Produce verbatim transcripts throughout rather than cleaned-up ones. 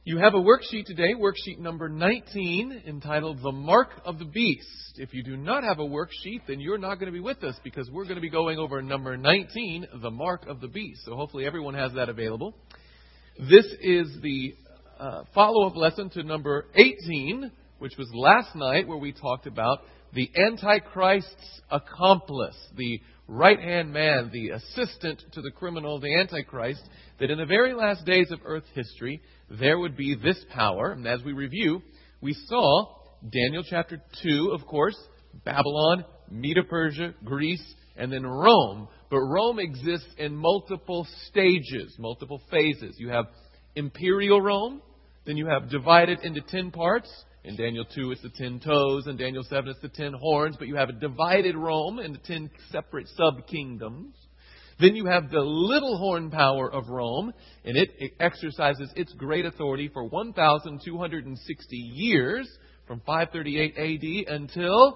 You have a worksheet today, worksheet number nineteen, entitled The Mark of the Beast. If you do not have a worksheet, then you're not going to be with us because we're going to be going over number nineteen, The Mark of the Beast. So hopefully everyone has that available. This is the uh, follow-up lesson to number eighteen, which was last night, where we talked about the Antichrist's accomplice, the right-hand man, the assistant to the criminal, the Antichrist, that in the very last days of earth history, there would be this power. And as we review, we saw Daniel chapter two, of course, Babylon, Medo-Persia, Greece, and then Rome. But Rome exists in multiple stages, multiple phases. You have imperial Rome, then you have divided into ten parts. In Daniel two, it's the ten toes. In Daniel seven, it's the ten horns. But you have a divided Rome into ten separate sub-kingdoms. Then you have the little horn power of Rome, and it, it exercises its great authority for one thousand two hundred sixty years, from five thirty-eight A D until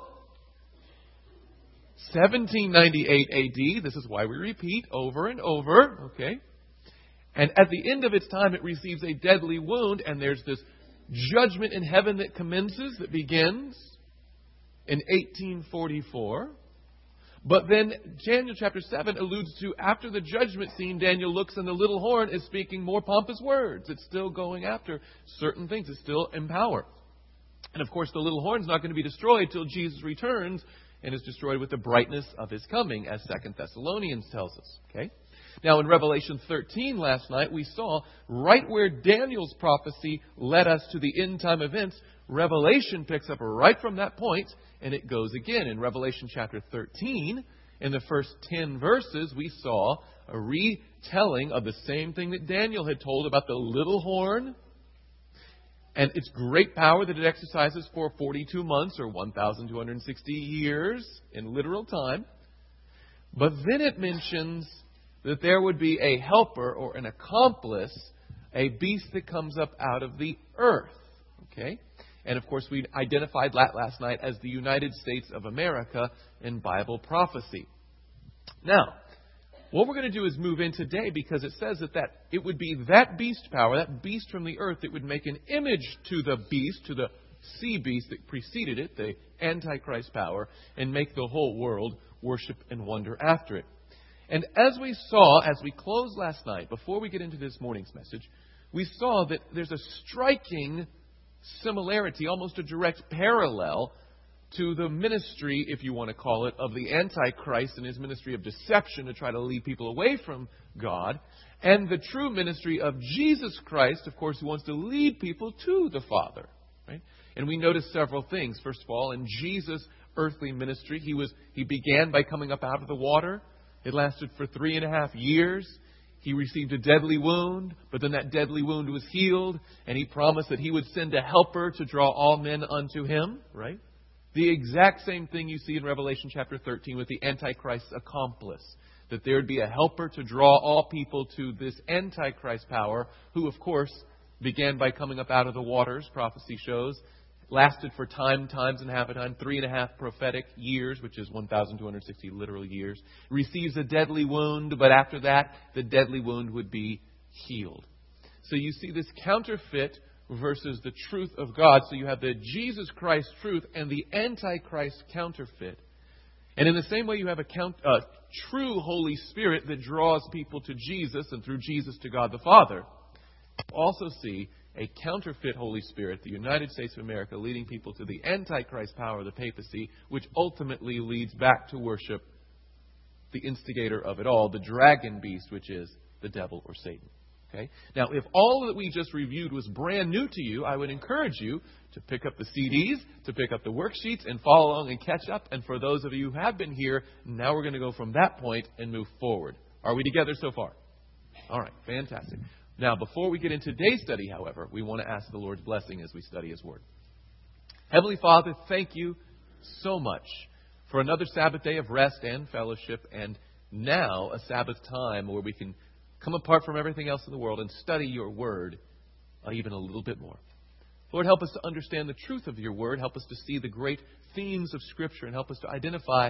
seventeen ninety-eight A D. This is why we repeat over and over, okay? And at the end of its time, it receives a deadly wound, and there's this judgment in heaven that commences, that begins in eighteen forty-four. But then Daniel chapter seven alludes to, after the judgment scene, Daniel looks and the little horn is speaking more pompous words. It's still going after certain things. It's still in power. And of course, the little horn's not going to be destroyed till Jesus returns and is destroyed with the brightness of his coming, as Second Thessalonians tells us. Okay? Now, in Revelation thirteen last night, we saw right where Daniel's prophecy led us to the end time events, Revelation picks up right from that point, and it goes again. In Revelation chapter thirteen, in the first ten verses, we saw a retelling of the same thing that Daniel had told about the little horn and its great power that it exercises for forty-two months or one thousand two hundred sixty years in literal time. But then it mentions that there would be a helper or an accomplice, a beast that comes up out of the earth. Okay? And of course, we identified that last night as the United States of America in Bible prophecy. Now, what we're going to do is move in today, because it says that, that it would be that beast power, that beast from the earth, that would make an image to the beast, to the sea beast that preceded it, the Antichrist power, and make the whole world worship and wonder after it. And as we saw, as we closed last night, before we get into this morning's message, we saw that there's a striking similarity, almost a direct parallel to the ministry, if you want to call it, of the Antichrist and his ministry of deception to try to lead people away from God, and the true ministry of Jesus Christ, of course, who wants to lead people to the Father. Right? And we noticed several things. First of all, in Jesus' earthly ministry, he was he began by coming up out of the water. It lasted for three and a half years. He received a deadly wound, but then that deadly wound was healed, and he promised that he would send a helper to draw all men unto him, right? The exact same thing you see in Revelation chapter thirteen with the Antichrist's accomplice, that there would be a helper to draw all people to this Antichrist power, who, of course, began by coming up out of the waters, prophecy shows, lasted for time, times and half a time, three and a half prophetic years, which is one thousand two hundred sixty literal years. Receives a deadly wound, but after that, the deadly wound would be healed. So you see this counterfeit versus the truth of God. So you have the Jesus Christ truth and the Antichrist counterfeit. And in the same way, you have a count, uh, true Holy Spirit that draws people to Jesus, and through Jesus to God the Father. You also see a counterfeit Holy Spirit, the United States of America, leading people to the Antichrist power of the papacy, which ultimately leads back to worship the instigator of it all, the dragon beast, which is the devil or Satan. Okay? Now, if all that we just reviewed was brand new to you, I would encourage you to pick up the C Ds, to pick up the worksheets, and follow along and catch up. And for those of you who have been here, now we're going to go from that point and move forward. Are we together so far? All right, fantastic. Now, before we get into today's study, however, we want to ask the Lord's blessing as we study His Word. Heavenly Father, thank you so much for another Sabbath day of rest and fellowship, and now a Sabbath time where we can come apart from everything else in the world and study your Word uh, even a little bit more. Lord, help us to understand the truth of your Word. Help us to see the great themes of Scripture, and help us to identify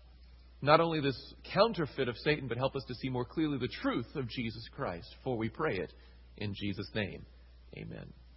not only this counterfeit of Satan, but help us to see more clearly the truth of Jesus Christ. For we pray it in Jesus' name. Amen.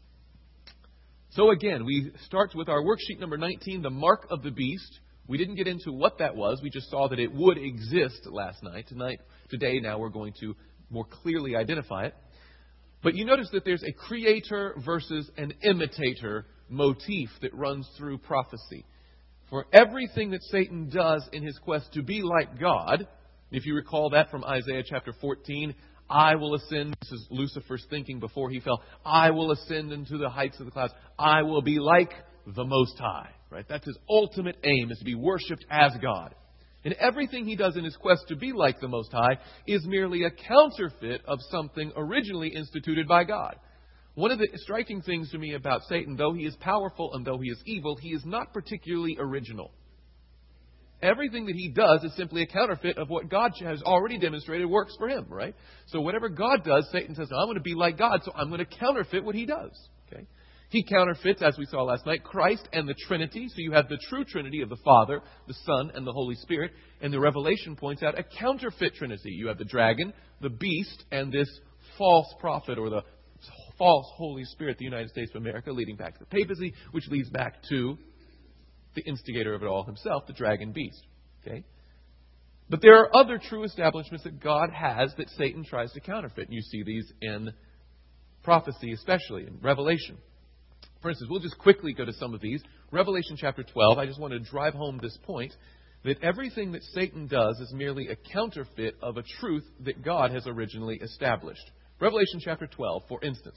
So again, we start with our worksheet number nineteen, the mark of the beast. We didn't get into what that was. We just saw that it would exist last night. Tonight, today, now we're going to more clearly identify it. But you notice that there's a creator versus an imitator motif that runs through prophecy. For everything that Satan does in his quest to be like God, if you recall that from Isaiah chapter fourteen, I will ascend, this is Lucifer's thinking before he fell, I will ascend into the heights of the clouds. I will be like the Most High. Right? That's his ultimate aim, is to be worshipped as God. And everything he does in his quest to be like the Most High is merely a counterfeit of something originally instituted by God. One of the striking things to me about Satan, though he is powerful and though he is evil, he is not particularly original. Everything that he does is simply a counterfeit of what God has already demonstrated works for him, right? So whatever God does, Satan says, I'm going to be like God, so I'm going to counterfeit what he does. Okay? He counterfeits, as we saw last night, Christ and the Trinity. So you have the true Trinity of the Father, the Son, and the Holy Spirit. And the Revelation points out a counterfeit Trinity. You have the dragon, the beast, and this false prophet, or the false Holy Spirit, the United States of America, leading back to the papacy, which leads back to the instigator of it all himself, the dragon beast. Okay? But there are other true establishments that God has that Satan tries to counterfeit. And you see these in prophecy, especially in Revelation. For instance, we'll just quickly go to some of these. Revelation chapter twelve, I just want to drive home this point, that everything that Satan does is merely a counterfeit of a truth that God has originally established. Revelation chapter twelve, for instance,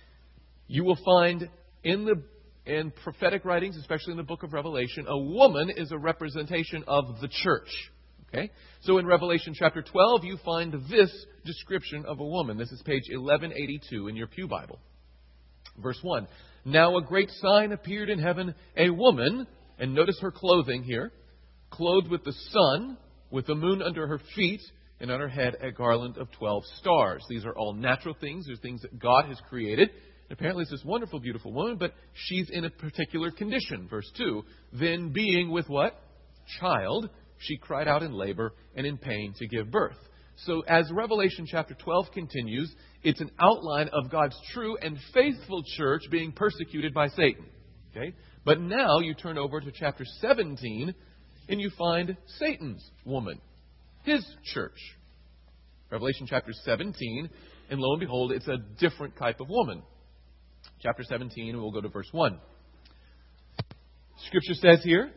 you will find in the in prophetic writings, especially in the book of Revelation, a woman is a representation of the church. Okay? So in Revelation chapter twelve, you find this description of a woman. This is page eleven eighty-two in your Pew Bible. Verse one. Now a great sign appeared in heaven, a woman, and notice her clothing here, clothed with the sun, with the moon under her feet, and on her head a garland of twelve stars. These are all natural things. They're things that God has created. Apparently it's this wonderful, beautiful woman, but she's in a particular condition. Verse two, then being with what? Child, she cried out in labor and in pain to give birth. So as Revelation chapter twelve continues, it's an outline of God's true and faithful church being persecuted by Satan. Okay? But now you turn over to chapter seventeen and you find Satan's woman, his church. Revelation chapter seventeen, and lo and behold, it's a different type of woman. Chapter seventeen, and we'll go to verse one. Scripture says here,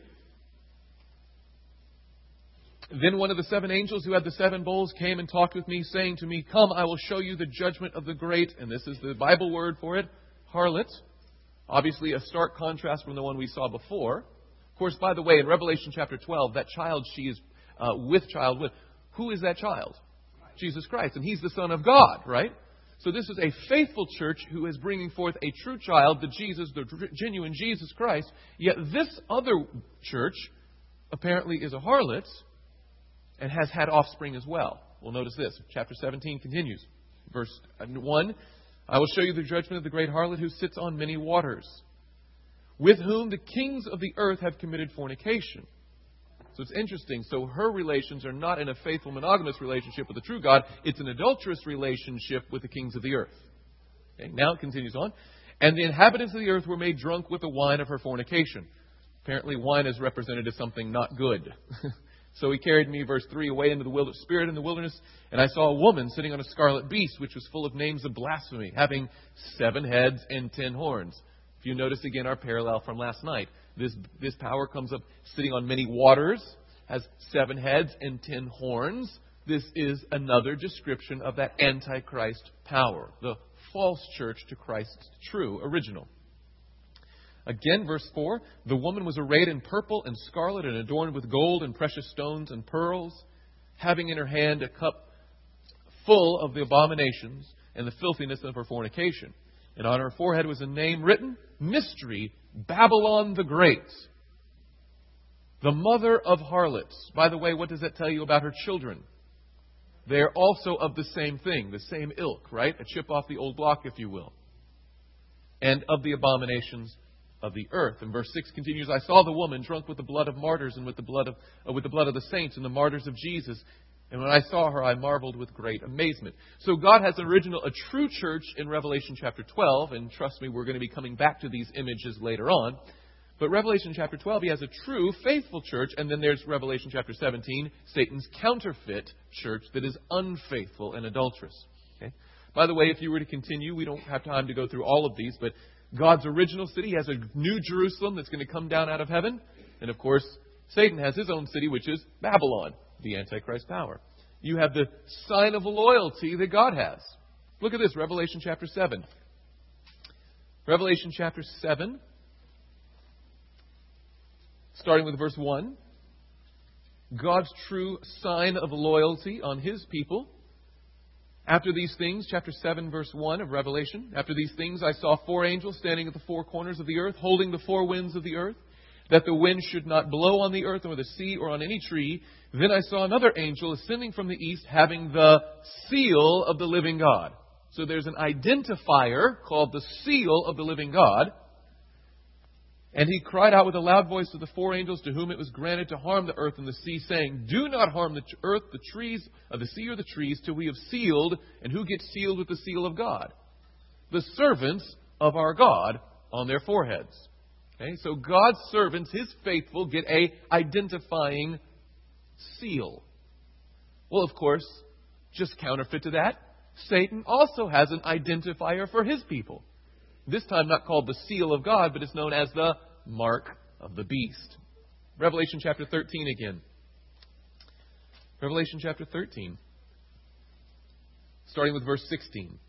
then one of the seven angels who had the seven bowls came and talked with me, saying to me, come, I will show you the judgment of the great, and this is the Bible word for it, harlot. Obviously a stark contrast from the one we saw before. Of course, by the way, in Revelation chapter twelve, that child she is uh, with child with, who is that child? Jesus Christ. And He's the Son of God, right? So this is a faithful church who is bringing forth a true child, the Jesus, the genuine Jesus Christ. Yet this other church apparently is a harlot and has had offspring as well. Well, notice this. Chapter seventeen continues. Verse one, I will show you the judgment of the great harlot who sits on many waters, with whom the kings of the earth have committed fornication. So it's interesting. So her relations are not in a faithful monogamous relationship with the true God. It's an adulterous relationship with the kings of the earth. Okay, now it continues on. And the inhabitants of the earth were made drunk with the wine of her fornication. Apparently wine is represented as something not good. So he carried me, verse three, away into the wilderness, spirit in the wilderness, and I saw a woman sitting on a scarlet beast, which was full of names of blasphemy, having seven heads and ten horns. If you notice again our parallel from last night, this this power comes up sitting on many waters, has seven heads and ten horns. This is another description of that Antichrist power, the false church to Christ's true original. Again, verse four, the woman was arrayed in purple and scarlet and adorned with gold and precious stones and pearls, having in her hand a cup full of the abominations and the filthiness of her fornication. And on her forehead was a name written, Mystery, Babylon the Great, the mother of harlots. By the way, what does that tell you about her children? They're also of the same thing, the same ilk, right? A chip off the old block, if you will. And of the abominations of the earth. And verse six continues, I saw the woman drunk with the blood of martyrs and with the blood of uh, with the blood of the saints and the martyrs of Jesus. And when I saw her, I marveled with great amazement. So God has an original, a true church in Revelation chapter twelve, and trust me, we're going to be coming back to these images later on. But Revelation chapter twelve, he has a true, faithful church, and then there's Revelation chapter seventeen, Satan's counterfeit church that is unfaithful and adulterous. Okay? By the way, if you were to continue, we don't have time to go through all of these, but God's original city has a new Jerusalem that's going to come down out of heaven. And of course, Satan has his own city, which is Babylon, the Antichrist power. You have the sign of loyalty that God has. Look at this, Revelation chapter seven. Revelation chapter seven, starting with verse one. God's true sign of loyalty on His people. After these things, chapter seven, verse one of Revelation. After these things, I saw four angels standing at the four corners of the earth, holding the four winds of the earth, that the wind should not blow on the earth or the sea or on any tree. Then I saw another angel ascending from the east, having the seal of the living God. So there's an identifier called the seal of the living God. And he cried out with a loud voice to the four angels to whom it was granted to harm the earth and the sea, saying, do not harm the earth, the trees, of the sea or the trees, till we have sealed. And who gets sealed with the seal of God? The servants of our God on their foreheads. Okay, so God's servants, His faithful, get a identifying seal. Well, of course, just counterfeit to that, Satan also has an identifier for his people. This time not called the seal of God, but it's known as the mark of the beast. Revelation chapter thirteen again. Revelation chapter thirteen. Starting with verse sixteen.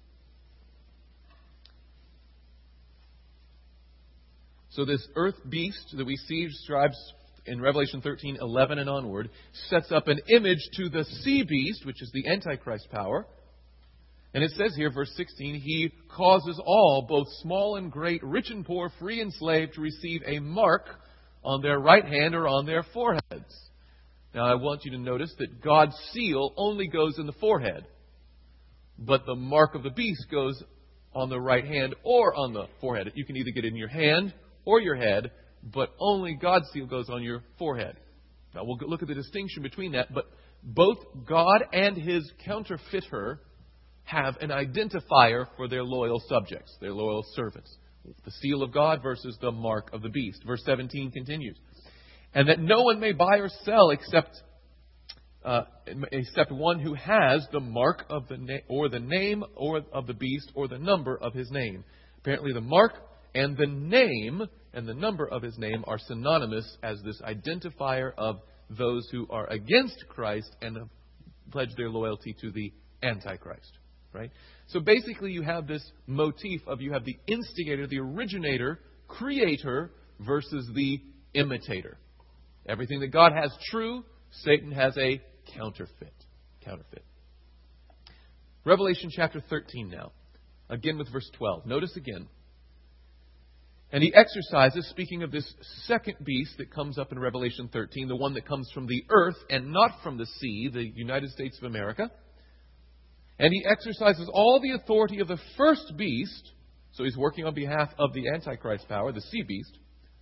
So this earth beast that we see describes in Revelation thirteen, eleven and onward, sets up an image to the sea beast, which is the Antichrist power. And it says here, verse sixteen, he causes all, both small and great, rich and poor, free and slave, to receive a mark on their right hand or on their foreheads. Now, I want you to notice that God's seal only goes in the forehead. But the mark of the beast goes on the right hand or on the forehead. You can either get it in your hand or your head, but only God's seal goes on your forehead. Now, we'll look at the distinction between that. But both God and His counterfeiter have an identifier for their loyal subjects, their loyal servants. The seal of God versus the mark of the beast. Verse seventeen continues. And that no one may buy or sell except uh, except one who has the mark of the na- or the name or of the beast or the number of his name. Apparently the mark and the name and the number of his name are synonymous as this identifier of those who are against Christ and have pledged their loyalty to the Antichrist. Right? So basically you have this motif of you have the instigator, the originator, creator versus the imitator. Everything that God has true, Satan has a counterfeit. Counterfeit. Revelation chapter thirteen now. Again with verse twelve. Notice again. And he exercises, speaking of this second beast that comes up in Revelation thirteen, the one that comes from the earth and not from the sea, the United States of America. And he exercises all the authority of the first beast. So he's working on behalf of the Antichrist power, the sea beast.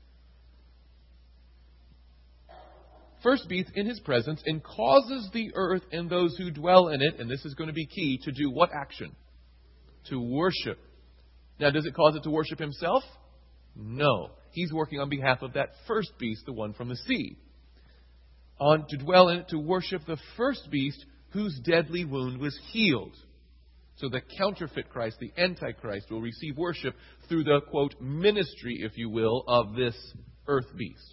First beast in his presence, and causes the earth and those who dwell in it, and this is going to be key, to do what action? To worship. Now, does it cause it to worship himself? No. He's working on behalf of that first beast, the one from the sea. On to dwell in it, to worship the first beast, whose deadly wound was healed. So the counterfeit Christ, the Antichrist, will receive worship through the, quote, ministry, if you will, of this earth beast.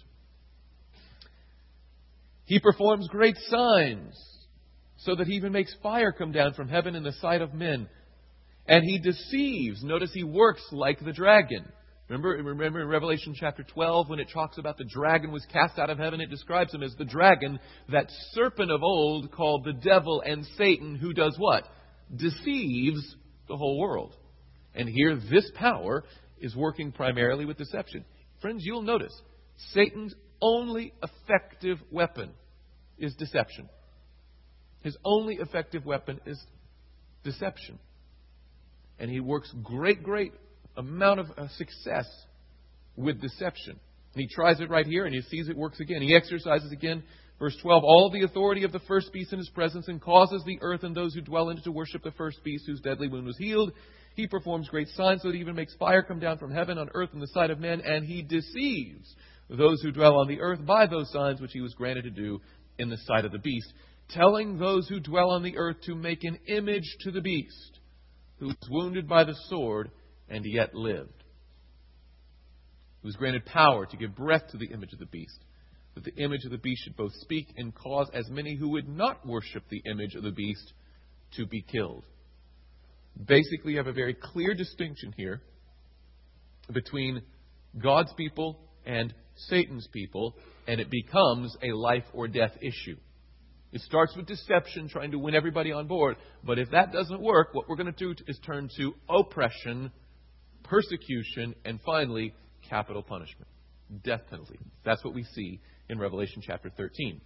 He performs great signs, so that he even makes fire come down from heaven in the sight of men. And he deceives. Notice he works like the dragon. Remember, remember in Revelation chapter twelve, when it talks about the dragon was cast out of heaven, it describes him as the dragon, that serpent of old called the devil and Satan, who does what? Deceives the whole world. And here, this power is working primarily with deception. Friends, you'll notice, Satan's only effective weapon is deception. His only effective weapon is deception. And he works great, great amount of uh, success with deception. And he tries it right here, and he sees it works again. He exercises again Verse twelve, all the authority of the first beast in his presence, and causes the earth and those who dwell in it to worship the first beast whose deadly wound was healed. He performs great signs, so that he even makes fire come down from heaven on earth in the sight of men, and he deceives those who dwell on the earth by those signs which he was granted to do in the sight of the beast, telling those who dwell on the earth to make an image to the beast, who was wounded by the sword and yet lived. Who was granted power to give breath to the image of the beast, that the image of the beast should both speak and cause as many who would not worship the image of the beast to be killed. Basically, you have a very clear distinction here between God's people and Satan's people, and it becomes a life or death issue. It starts with deception, trying to win everybody on board. But if that doesn't work, what we're going to do is turn to oppression, persecution, and finally, capital punishment. Death penalty. That's what we see in Revelation chapter thirteen.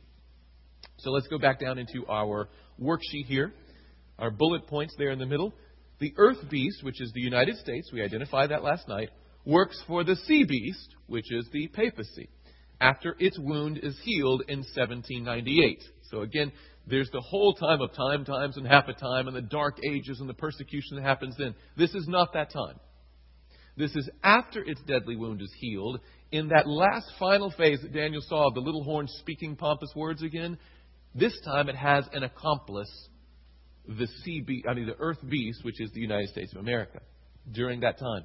So let's go back down into our worksheet here. Our bullet points there in the middle. The earth beast, which is the United States, we identified that last night, works for the sea beast, which is the papacy, after its wound is healed in seventeen ninety-eight. So again, there's the whole time of time, times, and half a time, and the dark ages and the persecution that happens then. This is not that time. This is after its deadly wound is healed, in that last final phase that Daniel saw of the little horn speaking pompous words again. This time it has an accomplice, the sea beast, I mean the earth beast, which is the United States of America, during that time.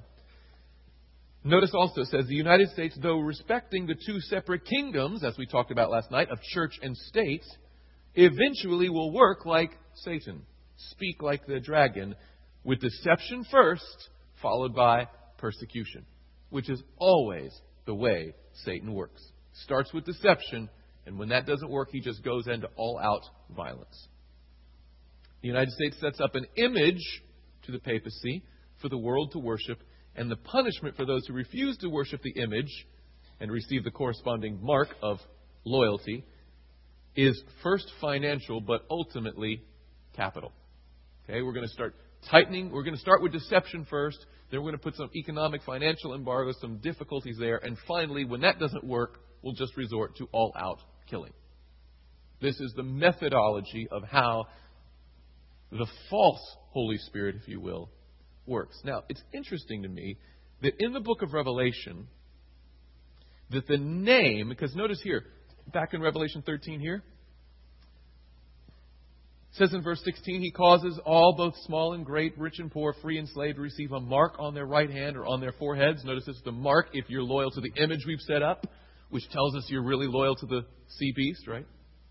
Notice also it says the United States, though respecting the two separate kingdoms, as we talked about last night, of church and state, eventually will work like Satan, speak like the dragon, with deception first, followed by persecution, which is always the way Satan works. Starts with deception, and when that doesn't work, he just goes into all-out violence. The United States sets up an image to the papacy for the world to worship, and the punishment for those who refuse to worship the image and receive the corresponding mark of loyalty is first financial, but ultimately capital. Okay, we're going to start tightening. We're going to start with deception first. Then we're going to put some economic, financial embargoes, some difficulties there. And finally, when that doesn't work, we'll just resort to all-out killing. This is the methodology of how the false Holy Spirit, if you will, works. Now, it's interesting to me that in the book of Revelation, that the name, because notice here, back in Revelation thirteen here, it says in verse sixteen, he causes all, both small and great, rich and poor, free and slave, to receive a mark on their right hand or on their foreheads. Notice it's the mark if you're loyal to the image we've set up, which tells us you're really loyal to the sea beast, right?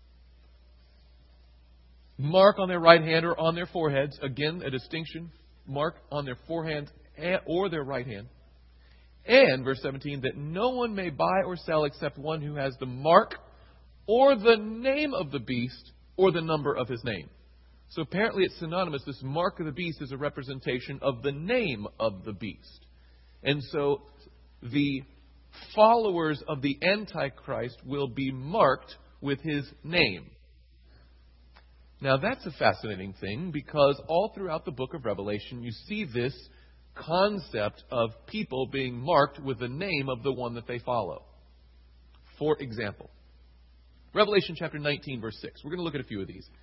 Mark on their right hand or on their foreheads. Again, a distinction. Mark on their forehand or their right hand. And, verse seventeen, that no one may buy or sell except one who has the mark or the name of the beast or the number of his name. So apparently it's synonymous. This mark of the beast is a representation of the name of the beast. And so the followers of the Antichrist will be marked with his name. Now that's a fascinating thing, because all throughout the book of Revelation you see this concept of people being marked with the name of the one that they follow. For example, Revelation chapter nineteen, verse six. We're going to look at a few of these.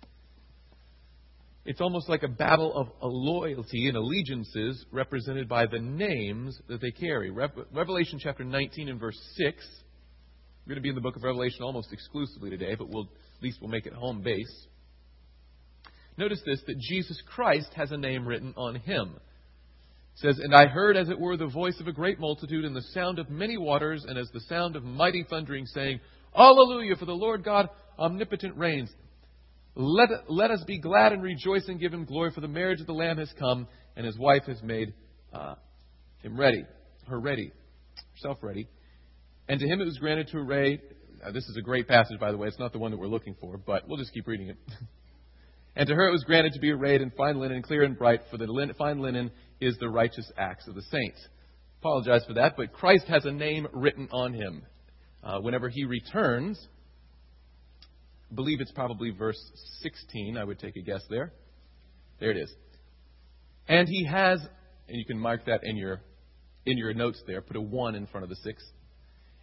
It's almost like a battle of a loyalty and allegiances represented by the names that they carry. Revelation chapter nineteen and verse six. We're going to be in the book of Revelation almost exclusively today, but we'll, at least we'll make it home base. Notice this, that Jesus Christ has a name written on him. It says, and I heard as it were the voice of a great multitude and the sound of many waters and as the sound of mighty thundering, saying, Alleluia, for the Lord God omnipotent reigns. Let, let us be glad and rejoice and give him glory, for the marriage of the Lamb has come, and his wife has made uh, him ready, her ready, herself ready. And to him it was granted to array. Now, this is a great passage, by the way. It's not the one that we're looking for, but we'll just keep reading it. And to her it was granted to be arrayed in fine linen, clear and bright, for the lin- fine linen is the righteous acts of the saints. Apologize for that, but Christ has a name written on him. Uh, whenever he returns, I believe it's probably verse sixteen, I would take a guess there. There it is. And he has, and you can mark that in your in your notes there, put a one in front of the six.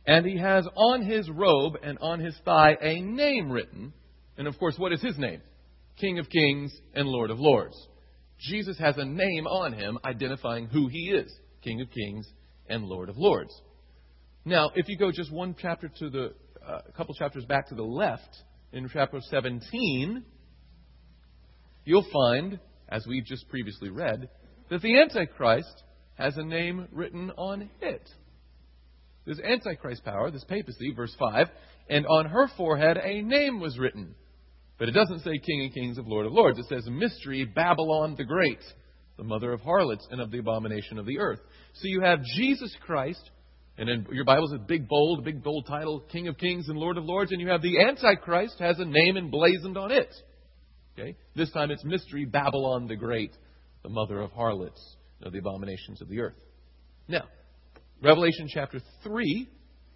And he has on his robe and on his thigh a name written. And of course, what is his name? King of Kings and Lord of Lords. Jesus has a name on him identifying who he is. King of Kings and Lord of Lords. Now, if you go just one chapter to the, uh, a couple chapters back to the left, in chapter seventeen, you'll find, as we've just previously read, that the Antichrist has a name written on it. This Antichrist power, this papacy, verse five, and on her forehead a name was written. But it doesn't say King of Kings of Lord of Lords. It says Mystery Babylon the Great, the mother of harlots and of the abomination of the earth. So you have Jesus Christ, and in your Bible's a big bold, big bold title, King of Kings and Lord of Lords, and you have the Antichrist has a name emblazoned on it. Okay? This time it's Mystery Babylon the Great, the mother of harlots and of the abominations of the earth. Now, Revelation chapter three,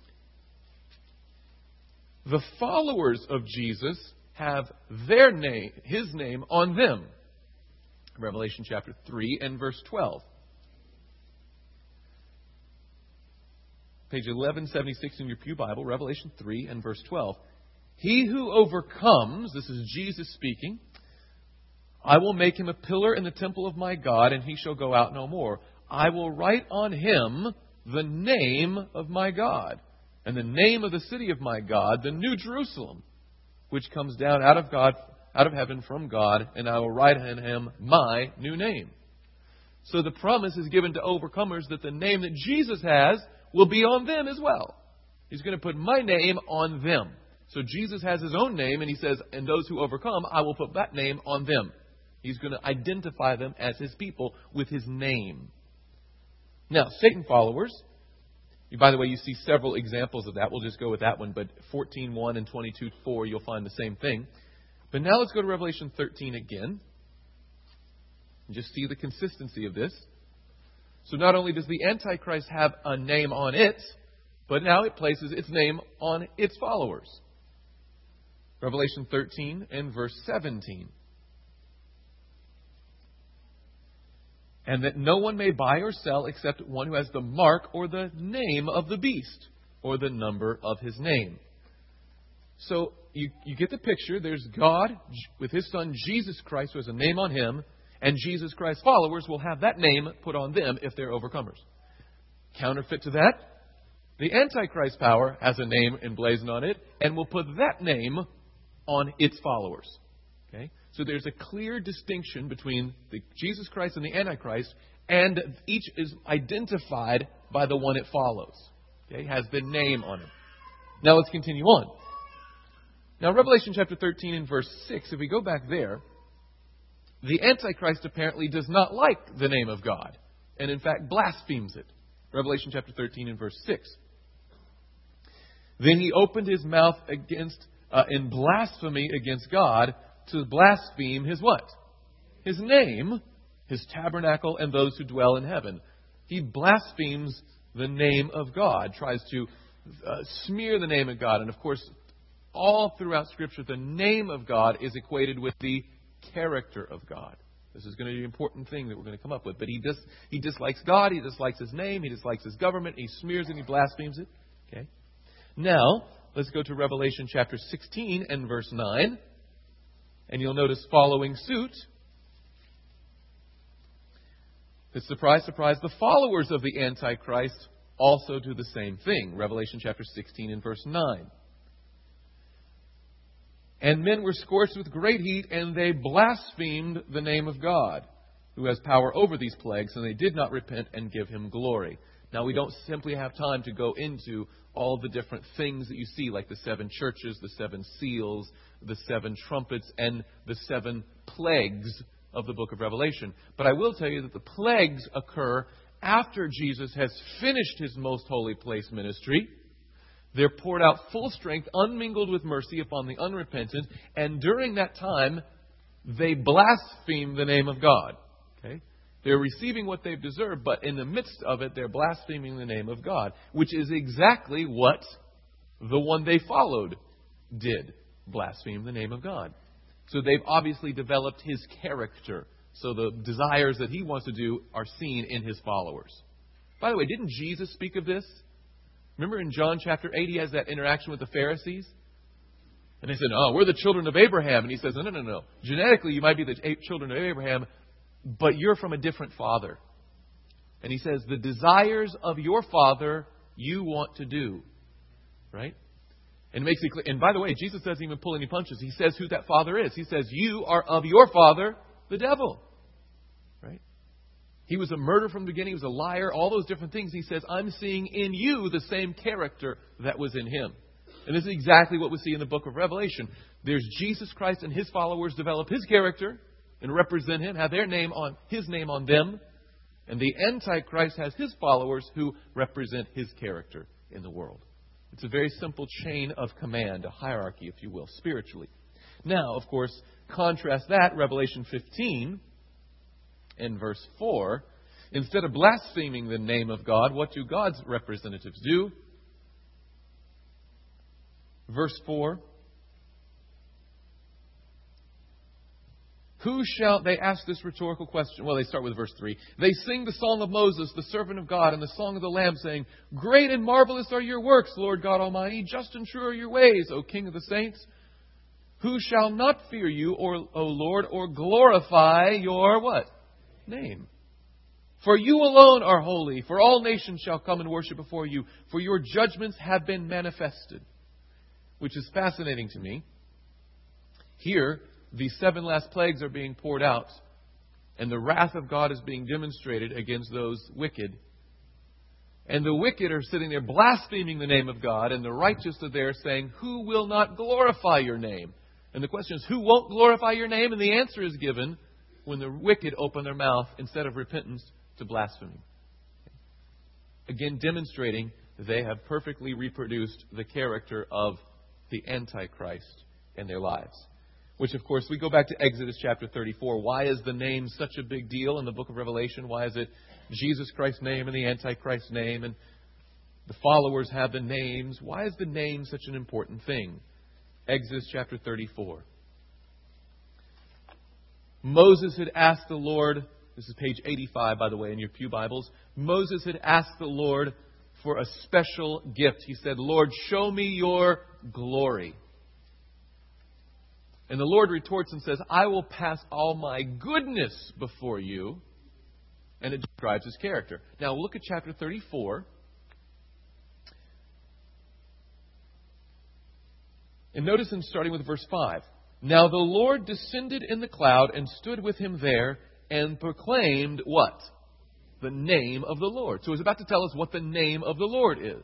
the followers of Jesus have their name, his name on them. Revelation chapter three and verse twelve. Page eleven seventy-six in your Pew Bible, Revelation three and verse twelve. He who overcomes, this is Jesus speaking, I will make him a pillar in the temple of my God, and he shall go out no more. I will write on him the name of my God, and the name of the city of my God, the New Jerusalem, which comes down out of God, out of heaven from God, and I will write on him my new name. So the promise is given to overcomers that the name that Jesus has will be on them as well. He's going to put my name on them. So Jesus has his own name, and he says, and those who overcome, I will put that name on them. He's going to identify them as his people with his name. Now, Satan followers, by the way, you see several examples of that. We'll just go with that one. But fourteen one and twenty-two four, you'll find the same thing. But now let's go to Revelation thirteen again. And just see the consistency of this. So not only does the Antichrist have a name on it, but now it places its name on its followers. Revelation thirteen and verse seventeen. And that no one may buy or sell except one who has the mark or the name of the beast, or the number of his name. So you, you get the picture. There's God with his Son Jesus Christ, who has a name on him, and Jesus Christ's followers will have that name put on them if they're overcomers. Counterfeit to that, the Antichrist power has a name emblazoned on it, and will put that name on its followers. Okay? So there's a clear distinction between the Jesus Christ and the Antichrist, and each is identified by the one it follows. Okay? Has the name on it. Now let's continue on. Now Revelation chapter thirteen and verse six, if we go back there, the Antichrist apparently does not like the name of God, and in fact blasphemes it. Revelation chapter thirteen and verse six. Then he opened his mouth against uh, in blasphemy against God, to blaspheme his what? His name, his tabernacle, and those who dwell in heaven. He blasphemes the name of God, tries to uh, smear the name of God. And of course, all throughout Scripture, the name of God is equated with the character of God. This is going to be an important thing that we're going to come up with. But he, dis, he dislikes God, he dislikes his name, he dislikes his government, he smears it, he blasphemes it. Okay. Now, let's go to Revelation chapter sixteen and verse nine. And you'll notice following suit, that surprise, surprise, the followers of the Antichrist also do the same thing. Revelation chapter sixteen and verse nine. And men were scorched with great heat, and they blasphemed the name of God, who has power over these plagues, and they did not repent and give him glory. Now, we don't simply have time to go into all the different things that you see, like the seven churches, the seven seals, the seven trumpets, and the seven plagues of the book of Revelation. But I will tell you that the plagues occur after Jesus has finished his most holy place ministry. They're poured out full strength, unmingled with mercy upon the unrepentant, and during that time, they blaspheme the name of God. Okay? They're receiving what they've deserved, but in the midst of it, they're blaspheming the name of God, which is exactly what the one they followed did, blaspheme the name of God. So they've obviously developed his character. So the desires that he wants to do are seen in his followers. By the way, didn't Jesus speak of this? Remember in John chapter eight, he has that interaction with the Pharisees? And they said, oh, we're the children of Abraham. And he says, no, no, no, no. Genetically, you might be the children of Abraham, but you're from a different father. And he says, the desires of your father you want to do. Right? And it makes it clear. And by the way, Jesus doesn't even pull any punches. He says who that father is. He says, you are of your father, the devil. Right? He was a murderer from the beginning. He was a liar. All those different things. He says, I'm seeing in you the same character that was in him. And this is exactly what we see in the book of Revelation. There's Jesus Christ, and his followers develop his character and represent him, have their name on his name on them. And the Antichrist has his followers who represent his character in the world. It's a very simple chain of command, a hierarchy, if you will, spiritually. Now, of course, contrast that, Revelation fifteen and verse four. Instead of blaspheming the name of God, what do God's representatives do? Verse four. Who shall, they ask this rhetorical question. Well, they start with verse three. They sing the song of Moses, the servant of God, and the song of the Lamb, saying, great and marvelous are your works, Lord God Almighty. Just and true are your ways, O King of the saints. Who shall not fear you, or, O Lord, or glorify your what? Name. For you alone are holy, for all nations shall come and worship before you, for your judgments have been manifested. Which is fascinating to me. Here, the seven last plagues are being poured out, and the wrath of God is being demonstrated against those wicked. And the wicked are sitting there blaspheming the name of God, and the righteous are there saying, who will not glorify your name? And the question is, who won't glorify your name? And the answer is given when the wicked open their mouth instead of repentance to blasphemy. Again, demonstrating they have perfectly reproduced the character of the Antichrist in their lives. Which, of course, we go back to Exodus chapter thirty-four. Why is the name such a big deal in the book of Revelation? Why is it Jesus Christ's name and the Antichrist's name, and the followers have the names? Why is the name such an important thing? Exodus chapter thirty-four. Moses had asked the Lord, this is page eighty-five, by the way, in your pew Bibles. Moses had asked the Lord for a special gift. He said, Lord, show me your glory. And the Lord retorts and says, I will pass all my goodness before you. And it describes his character. Now look at chapter thirty-four. And notice in starting with verse five. Now the Lord descended in the cloud and stood with him there and proclaimed what? The name of the Lord. So he's about to tell us what the name of the Lord is.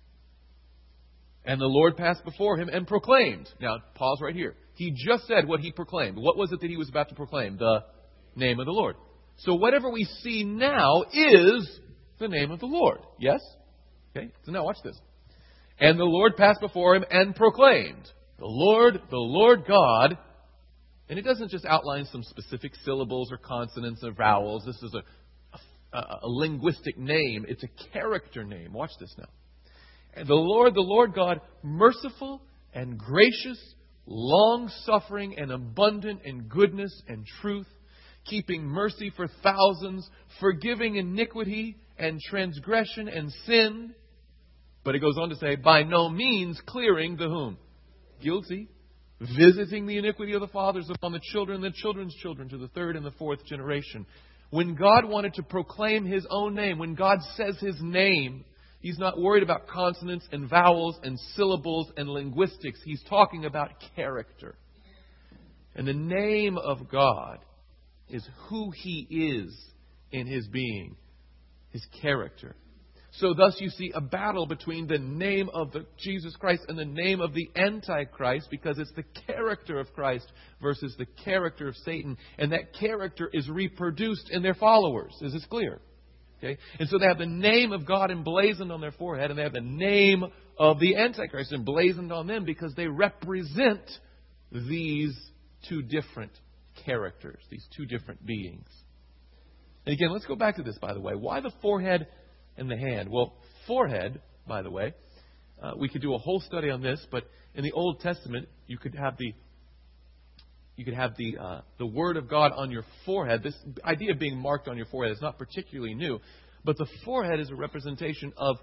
And the Lord passed before him and proclaimed. Now pause right here. He just said what he proclaimed. What was it that he was about to proclaim? The name of the Lord. So whatever we see now is the name of the Lord. Yes? Okay. So now watch this. And the Lord passed before him and proclaimed, the Lord, the Lord God. And it doesn't just outline some specific syllables or consonants or vowels. This is a, a, a linguistic name. It's a character name. Watch this now. And the Lord, the Lord God, merciful and gracious, long-suffering and abundant in goodness and truth, keeping mercy for thousands, forgiving iniquity and transgression and sin. But it goes on to say, by no means clearing the whom? Guilty. Visiting the iniquity of the fathers upon the children and the children's children to the third and the fourth generation. When God wanted to proclaim his own name, when God says his name, he's not worried about consonants and vowels and syllables and linguistics. He's talking about character. And the name of God is who he is in his being, his character. So thus you see a battle between the name of the Jesus Christ and the name of the Antichrist, because it's the character of Christ versus the character of Satan. And that character is reproduced in their followers. Is this clear? Okay? And so they have the name of God emblazoned on their forehead, and they have the name of the Antichrist emblazoned on them because they represent these two different characters, these two different beings. And again, let's go back to this, by the way. Why the forehead and the hand? Well, forehead, by the way, uh, we could do a whole study on this, but in the Old Testament, you could have the You could have the uh, the Word of God on your forehead. This idea of being marked on your forehead is not particularly new. But the forehead is a representation of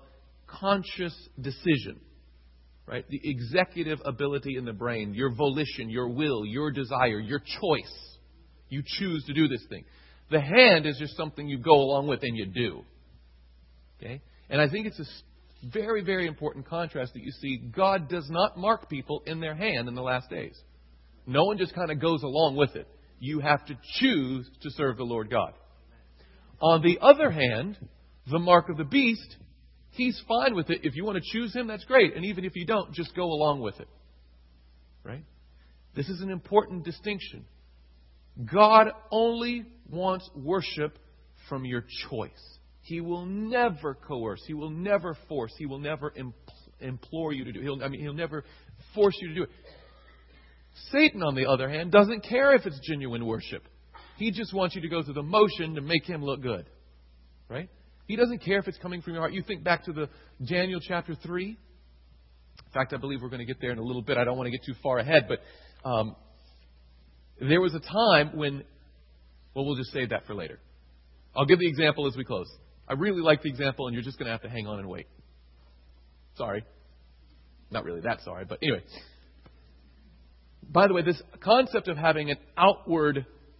conscious decision, right? The executive ability in the brain, your volition, your will, your desire, your choice. You choose to do this thing. The hand is just something you go along with and you do. Okay? And I think it's a very, very important contrast that you see. God does not mark people in their hand in the last days. No one just kind of goes along with it. You have to choose to serve the Lord God. On the other hand, the mark of the beast, He's fine with it. If you want to choose Him, that's great. And even if you don't, just go along with it. Right? This is an important distinction. God only wants worship from your choice. He will never coerce. He will never force. He will never impl- implore you to do it. He'll, I mean, He'll never force you to do it. Satan, on the other hand, doesn't care if it's genuine worship. He just wants you to go through the motion to make him look good. Right? He doesn't care if it's coming from your heart. You think back to the Daniel chapter three. In fact, I believe we're going to get there in a little bit. I don't want to get too far ahead, but um, there was a time when, well, we'll just save that for later. I'll give the example as we close. I really like the example, and you're just going to have to hang on and wait. Sorry. Not really that sorry, but anyway. By the way, this concept of having an outward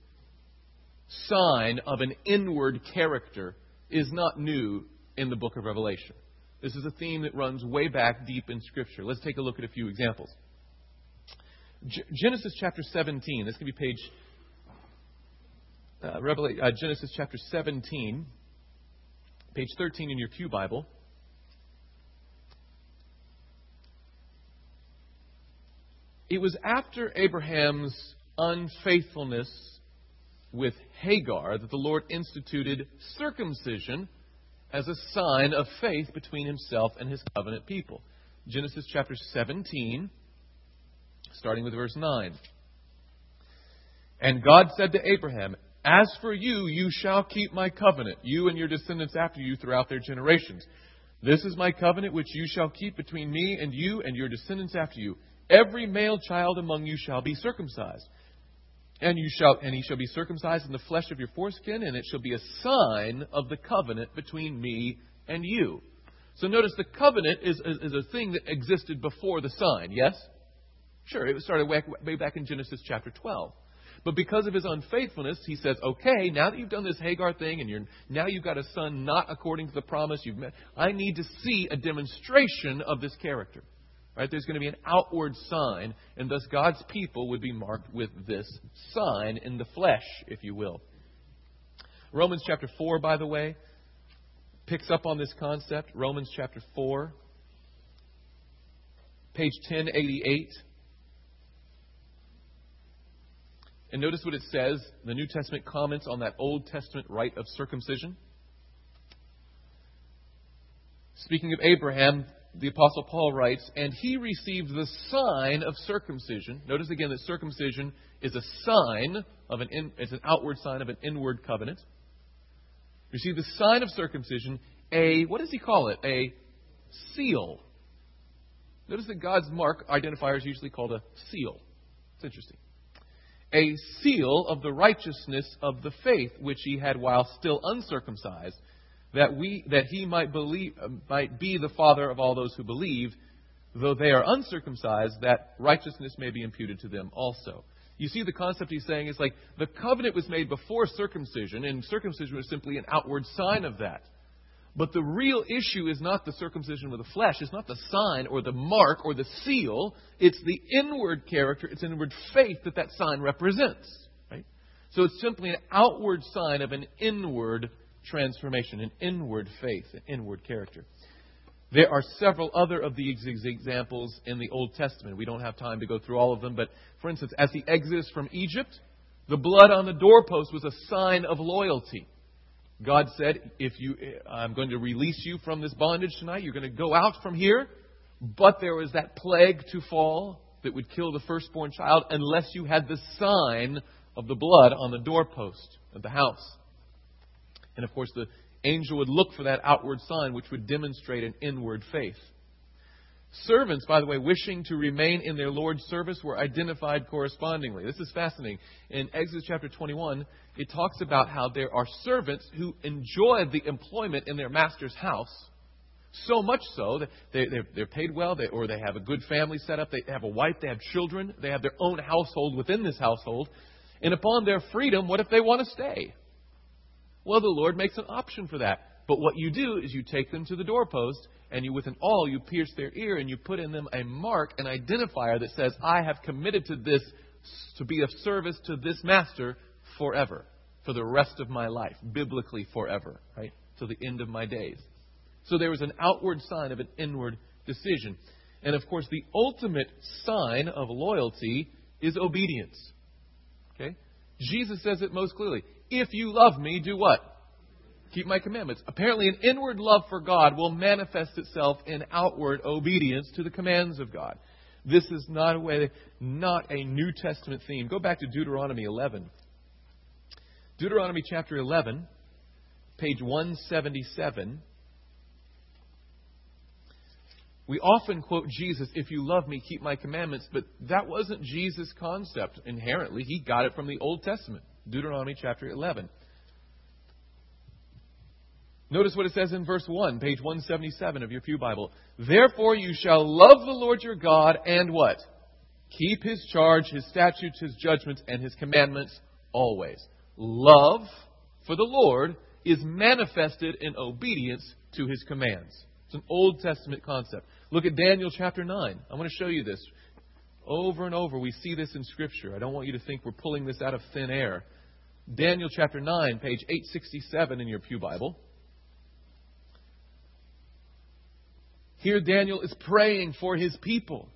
sign of an inward character is not new in the book of Revelation. This is a theme that runs way back deep in Scripture. Let's take a look at a few examples. G- Genesis chapter seventeen. This can be page uh, Revelation, uh, Genesis chapter seventeen, page thirteen in your Pew Bible. It was after Abraham's unfaithfulness with Hagar that the Lord instituted circumcision as a sign of faith between Himself and His covenant people. Genesis chapter seventeen, starting with verse nine. And God said to Abraham, "As for you, you shall keep my covenant, you and your descendants after you throughout their generations. This is my covenant which you shall keep between me and you and your descendants after you. Every male child among you shall be circumcised. And you shall, and he shall be circumcised in the flesh of your foreskin, and it shall be a sign of the covenant between me and you." So notice the covenant is, is, is a thing that existed before the sign, yes? Sure, it started way, way back in Genesis chapter twelve. But because of his unfaithfulness, he says, okay, now that you've done this Hagar thing, and you're now you've got a son not according to the promise you've met, I need to see a demonstration of this character. Right? There's going to be an outward sign, and thus God's people would be marked with this sign in the flesh, if you will. Romans chapter four, by the way, picks up on this concept. Romans chapter four, page ten eighty-eight. And notice what it says. The New Testament comments on that Old Testament rite of circumcision. Speaking of Abraham, the Apostle Paul writes, "And he received the sign of circumcision." Notice again that circumcision is a sign of an in, it's an outward sign of an inward covenant. Received the sign of circumcision, a, what does he call it? A seal. Notice that God's mark identifier is usually called a seal. It's interesting. A seal of the righteousness of the faith which he had while still uncircumcised, that we that he might believe uh, might be the father of all those who believe, though they are uncircumcised, that righteousness may be imputed to them also. You see the concept he's saying is like the covenant was made before circumcision, and circumcision was simply an outward sign of that. But the real issue is not the circumcision of the flesh. It's not the sign or the mark or the seal. It's the inward character. It's inward faith that that sign represents. Right? So it's simply an outward sign of an inward transformation, an inward faith, an inward character. There are several other of these examples in the Old Testament. We don't have time to go through all of them. But, for instance, as the exodus from Egypt, the blood on the doorpost was a sign of loyalty. God said, if you, I'm going to release you from this bondage tonight. You're going to go out from here. But there was that plague to fall that would kill the firstborn child unless you had the sign of the blood on the doorpost of the house. And, of course, the angel would look for that outward sign, which would demonstrate an inward faith. Servants, by the way, wishing to remain in their Lord's service were identified correspondingly. This is fascinating. In Exodus chapter twenty-one, it talks about how there are servants who enjoy the employment in their master's house. So much so that they, they're, they're paid well, they, or they have a good family set up, they have a wife, they have children, they have their own household within this household. And upon their freedom, what if they want to stay? Well, the Lord makes an option for that. But what you do is you take them to the doorpost, and you, with an awl, you pierce their ear, and you put in them a mark, an identifier that says, I have committed to this, to be of service to this master forever, for the rest of my life, biblically forever, right, to the end of my days. So there was an outward sign of an inward decision. And of course, the ultimate sign of loyalty is obedience. Okay? Jesus says it most clearly. If you love me, do what? Keep my commandments. Apparently, an inward love for God will manifest itself in outward obedience to the commands of God. This is not a way, not a New Testament theme. Go back to Deuteronomy eleven. Deuteronomy chapter eleven, page one seventy-seven. We often quote Jesus, if you love me, keep my commandments. But that wasn't Jesus' concept inherently. He got it from the Old Testament. Deuteronomy chapter eleven. Notice what it says in verse one, page one seventy-seven of your Pew Bible. Therefore you shall love the Lord your God and what? Keep His charge, His statutes, His judgments, and His commandments always. Love for the Lord is manifested in obedience to His commands. It's an Old Testament concept. Look at Daniel chapter nine. I want to show you this. Over and over we see this in Scripture. I don't want you to think we're pulling this out of thin air. Daniel chapter nine, page eight sixty-seven in your Pew Bible. Here Daniel is praying for his people,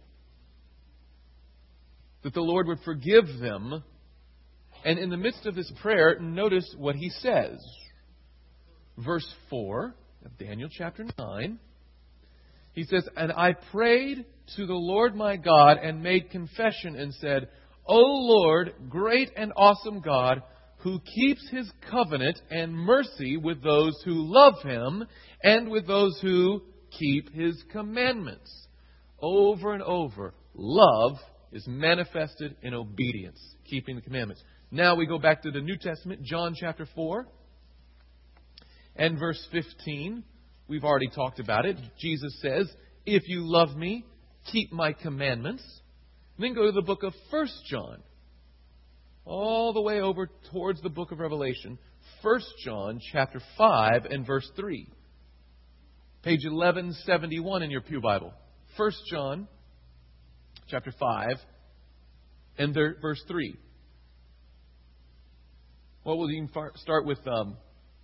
that the Lord would forgive them. And in the midst of this prayer, notice what he says. Verse four of Daniel chapter nine. He says, and I prayed to the Lord my God and made confession and said, O Lord, great and awesome God, who keeps His covenant and mercy with those who love Him and with those who keep His commandments. Over and over, love is manifested in obedience, keeping the commandments. Now we go back to the New Testament, John chapter four and verse fifteen. We've already talked about it. Jesus says, if you love me, keep my commandments. And then go to the book of First John. All the way over towards the book of Revelation. First John chapter five and verse three. Page eleven seventy-one in your Pew Bible. First John chapter five and verse three. Well, we'll even start with um,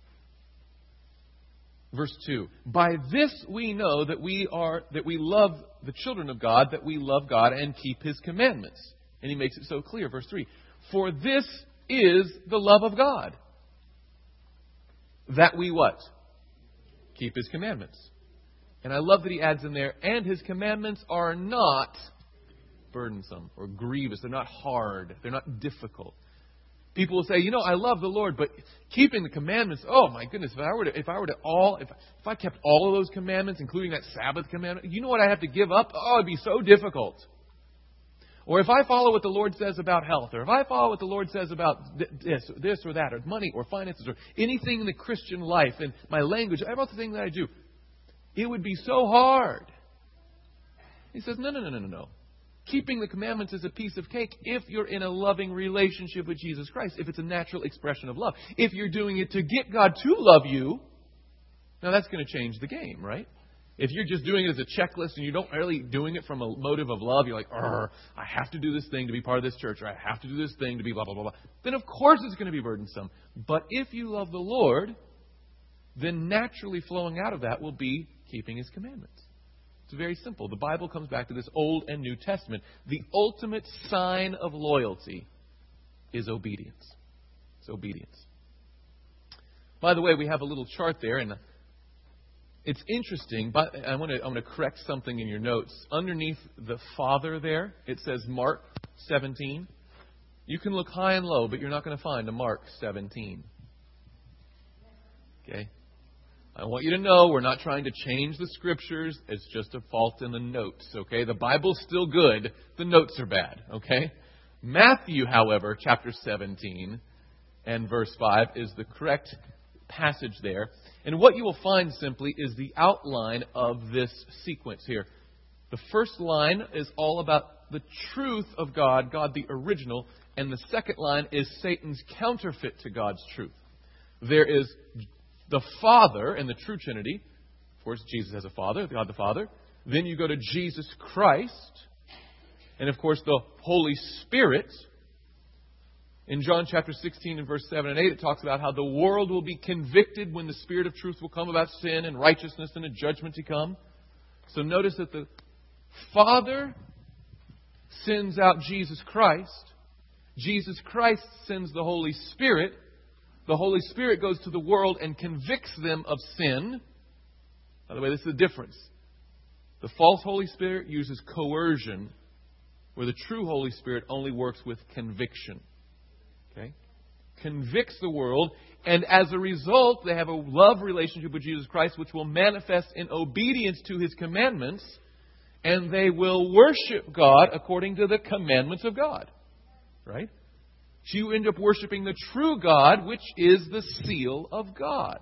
verse two. By this we know that we are that we love the children of God, that we love God and keep His commandments. And he makes it so clear. Verse three. For this is the love of God. That we what? Keep His commandments. And I love that he adds in there, and His commandments are not burdensome or grievous. They're not hard. They're not difficult. People will say, you know, I love the Lord, but keeping the commandments, oh my goodness, if I were to, if I were to all, if, if I kept all of those commandments, including that Sabbath commandment, you know what I have to give up? Oh, it'd be so difficult. Or if I follow what the Lord says about health, or if I follow what the Lord says about this, this or that, or money, or finances, or anything in the Christian life, and my language, about the things that I do, it would be so hard. He says, no, no, no, no, no, no. Keeping the commandments is a piece of cake if you're in a loving relationship with Jesus Christ, if it's a natural expression of love. If you're doing it to get God to love you, now that's going to change the game, right? If you're just doing it as a checklist and you don't really doing it from a motive of love, you're like, I have to do this thing to be part of this church, or I have to do this thing to be blah, blah, blah, blah. Then of course it's going to be burdensome. But if you love the Lord, then naturally flowing out of that will be keeping His commandments. It's very simple. The Bible comes back to this Old and New Testament. The ultimate sign of loyalty is obedience. It's obedience. By the way, we have a little chart there, and it's interesting, but I want to I want to correct something in your notes. Underneath the Father there, it says Mark seventeen. You can look high and low, but you're not going to find a Mark seventeen. Okay? I want you to know we're not trying to change the Scriptures. It's just a fault in the notes. Okay? The Bible's still good. The notes are bad. Okay? Matthew, however, chapter seventeen and verse five is the correct passage there. And what you will find simply is the outline of this sequence here. The first line is all about the truth of God, God the original, and the second line is Satan's counterfeit to God's truth. There is the Father in the true Trinity. Of course, Jesus has a Father, God the Father. Then you go to Jesus Christ. And of course, the Holy Spirit. In John chapter sixteen and verse seven and eight, it talks about how the world will be convicted when the Spirit of truth will come about sin and righteousness and a judgment to come. So notice that the Father sends out Jesus Christ. Jesus Christ sends the Holy Spirit. The Holy Spirit goes to the world and convicts them of sin. By the way, this is the difference. The false Holy Spirit uses coercion, where the true Holy Spirit only works with conviction. Okay? Convicts the world, and as a result, they have a love relationship with Jesus Christ, which will manifest in obedience to His commandments, and they will worship God according to the commandments of God. Right? So you end up worshiping the true God, which is the seal of God.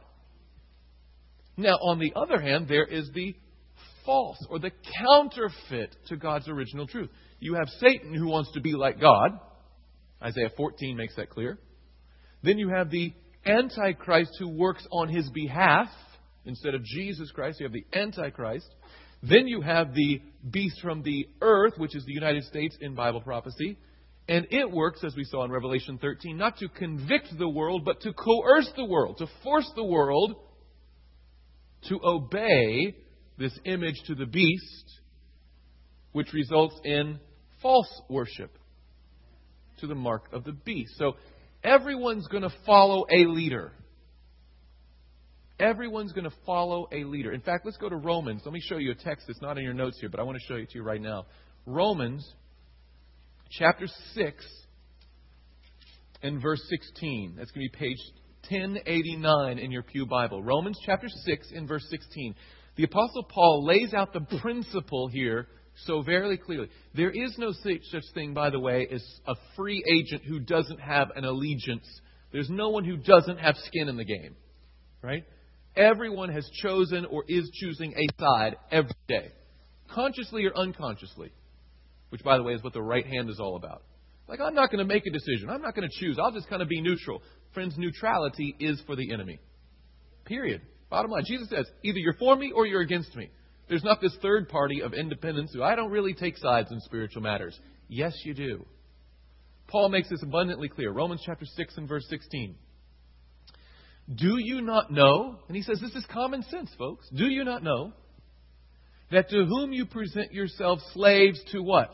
Now, on the other hand, there is the false, or the counterfeit to God's original truth. You have Satan, who wants to be like God. Isaiah fourteen makes that clear. Then you have the Antichrist who works on his behalf. Instead of Jesus Christ, you have the Antichrist. Then you have the beast from the earth, which is the United States in Bible prophecy. And it works, as we saw in Revelation thirteen, not to convict the world, but to coerce the world, to force the world to obey this image to the beast, which results in false worship to the mark of the beast. So everyone's going to follow a leader. Everyone's going to follow a leader. In fact, let's go to Romans. Let me show you a text that's not in your notes here, but I want to show it to you right now. Romans chapter six and verse sixteen. That's going to be page ten eighty-nine in your Pew Bible. Romans chapter six and verse sixteen. The Apostle Paul lays out the principle here so very clearly. There is no such thing, by the way, as a free agent who doesn't have an allegiance. There's no one who doesn't have skin in the game. Right? Everyone has chosen or is choosing a side every day. Consciously or unconsciously. Which, by the way, is what the right hand is all about. Like, I'm not going to make a decision. I'm not going to choose. I'll just kind of be neutral. Friends, neutrality is for the enemy. Period. Bottom line. Jesus says, either you're for me or you're against me. There's not this third party of independence who, I don't really take sides in spiritual matters. Yes, you do. Paul makes this abundantly clear. Romans chapter six and verse sixteen. Do you not know, and he says this is common sense, folks. Do you not know that to whom you present yourselves slaves to what?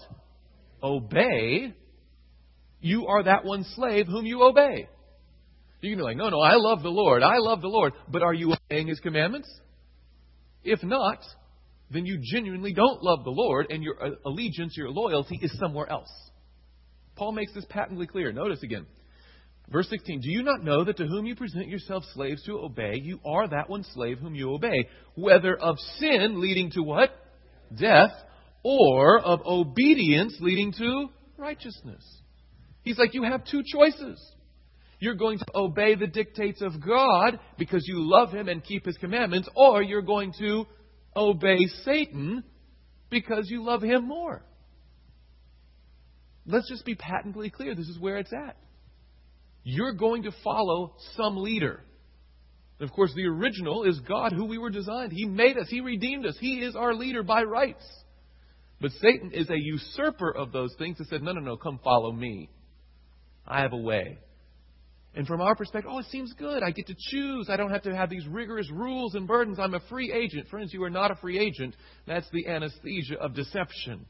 Obey. You are that one slave whom you obey. You can be like, no, no, I love the Lord. I love the Lord. But are you obeying His commandments? If not, then you genuinely don't love the Lord, and your allegiance, your loyalty is somewhere else. Paul makes this patently clear. Notice again. Verse sixteen, do you not know that to whom you present yourselves slaves to obey, you are that one slave whom you obey, whether of sin leading to what? Death, or of obedience leading to righteousness. He's like, you have two choices. You're going to obey the dictates of God because you love Him and keep His commandments, or you're going to obey Satan because you love him more. Let's just be patently clear. This is where it's at. You're going to follow some leader. And of course, the original is God, who we were designed. He made us. He redeemed us. He is our leader by rights. But Satan is a usurper of those things that said, no, no, no, come follow me. I have a way. And from our perspective, oh, it seems good. I get to choose. I don't have to have these rigorous rules and burdens. I'm a free agent. Friends, you are not a free agent. That's the anesthesia of deception.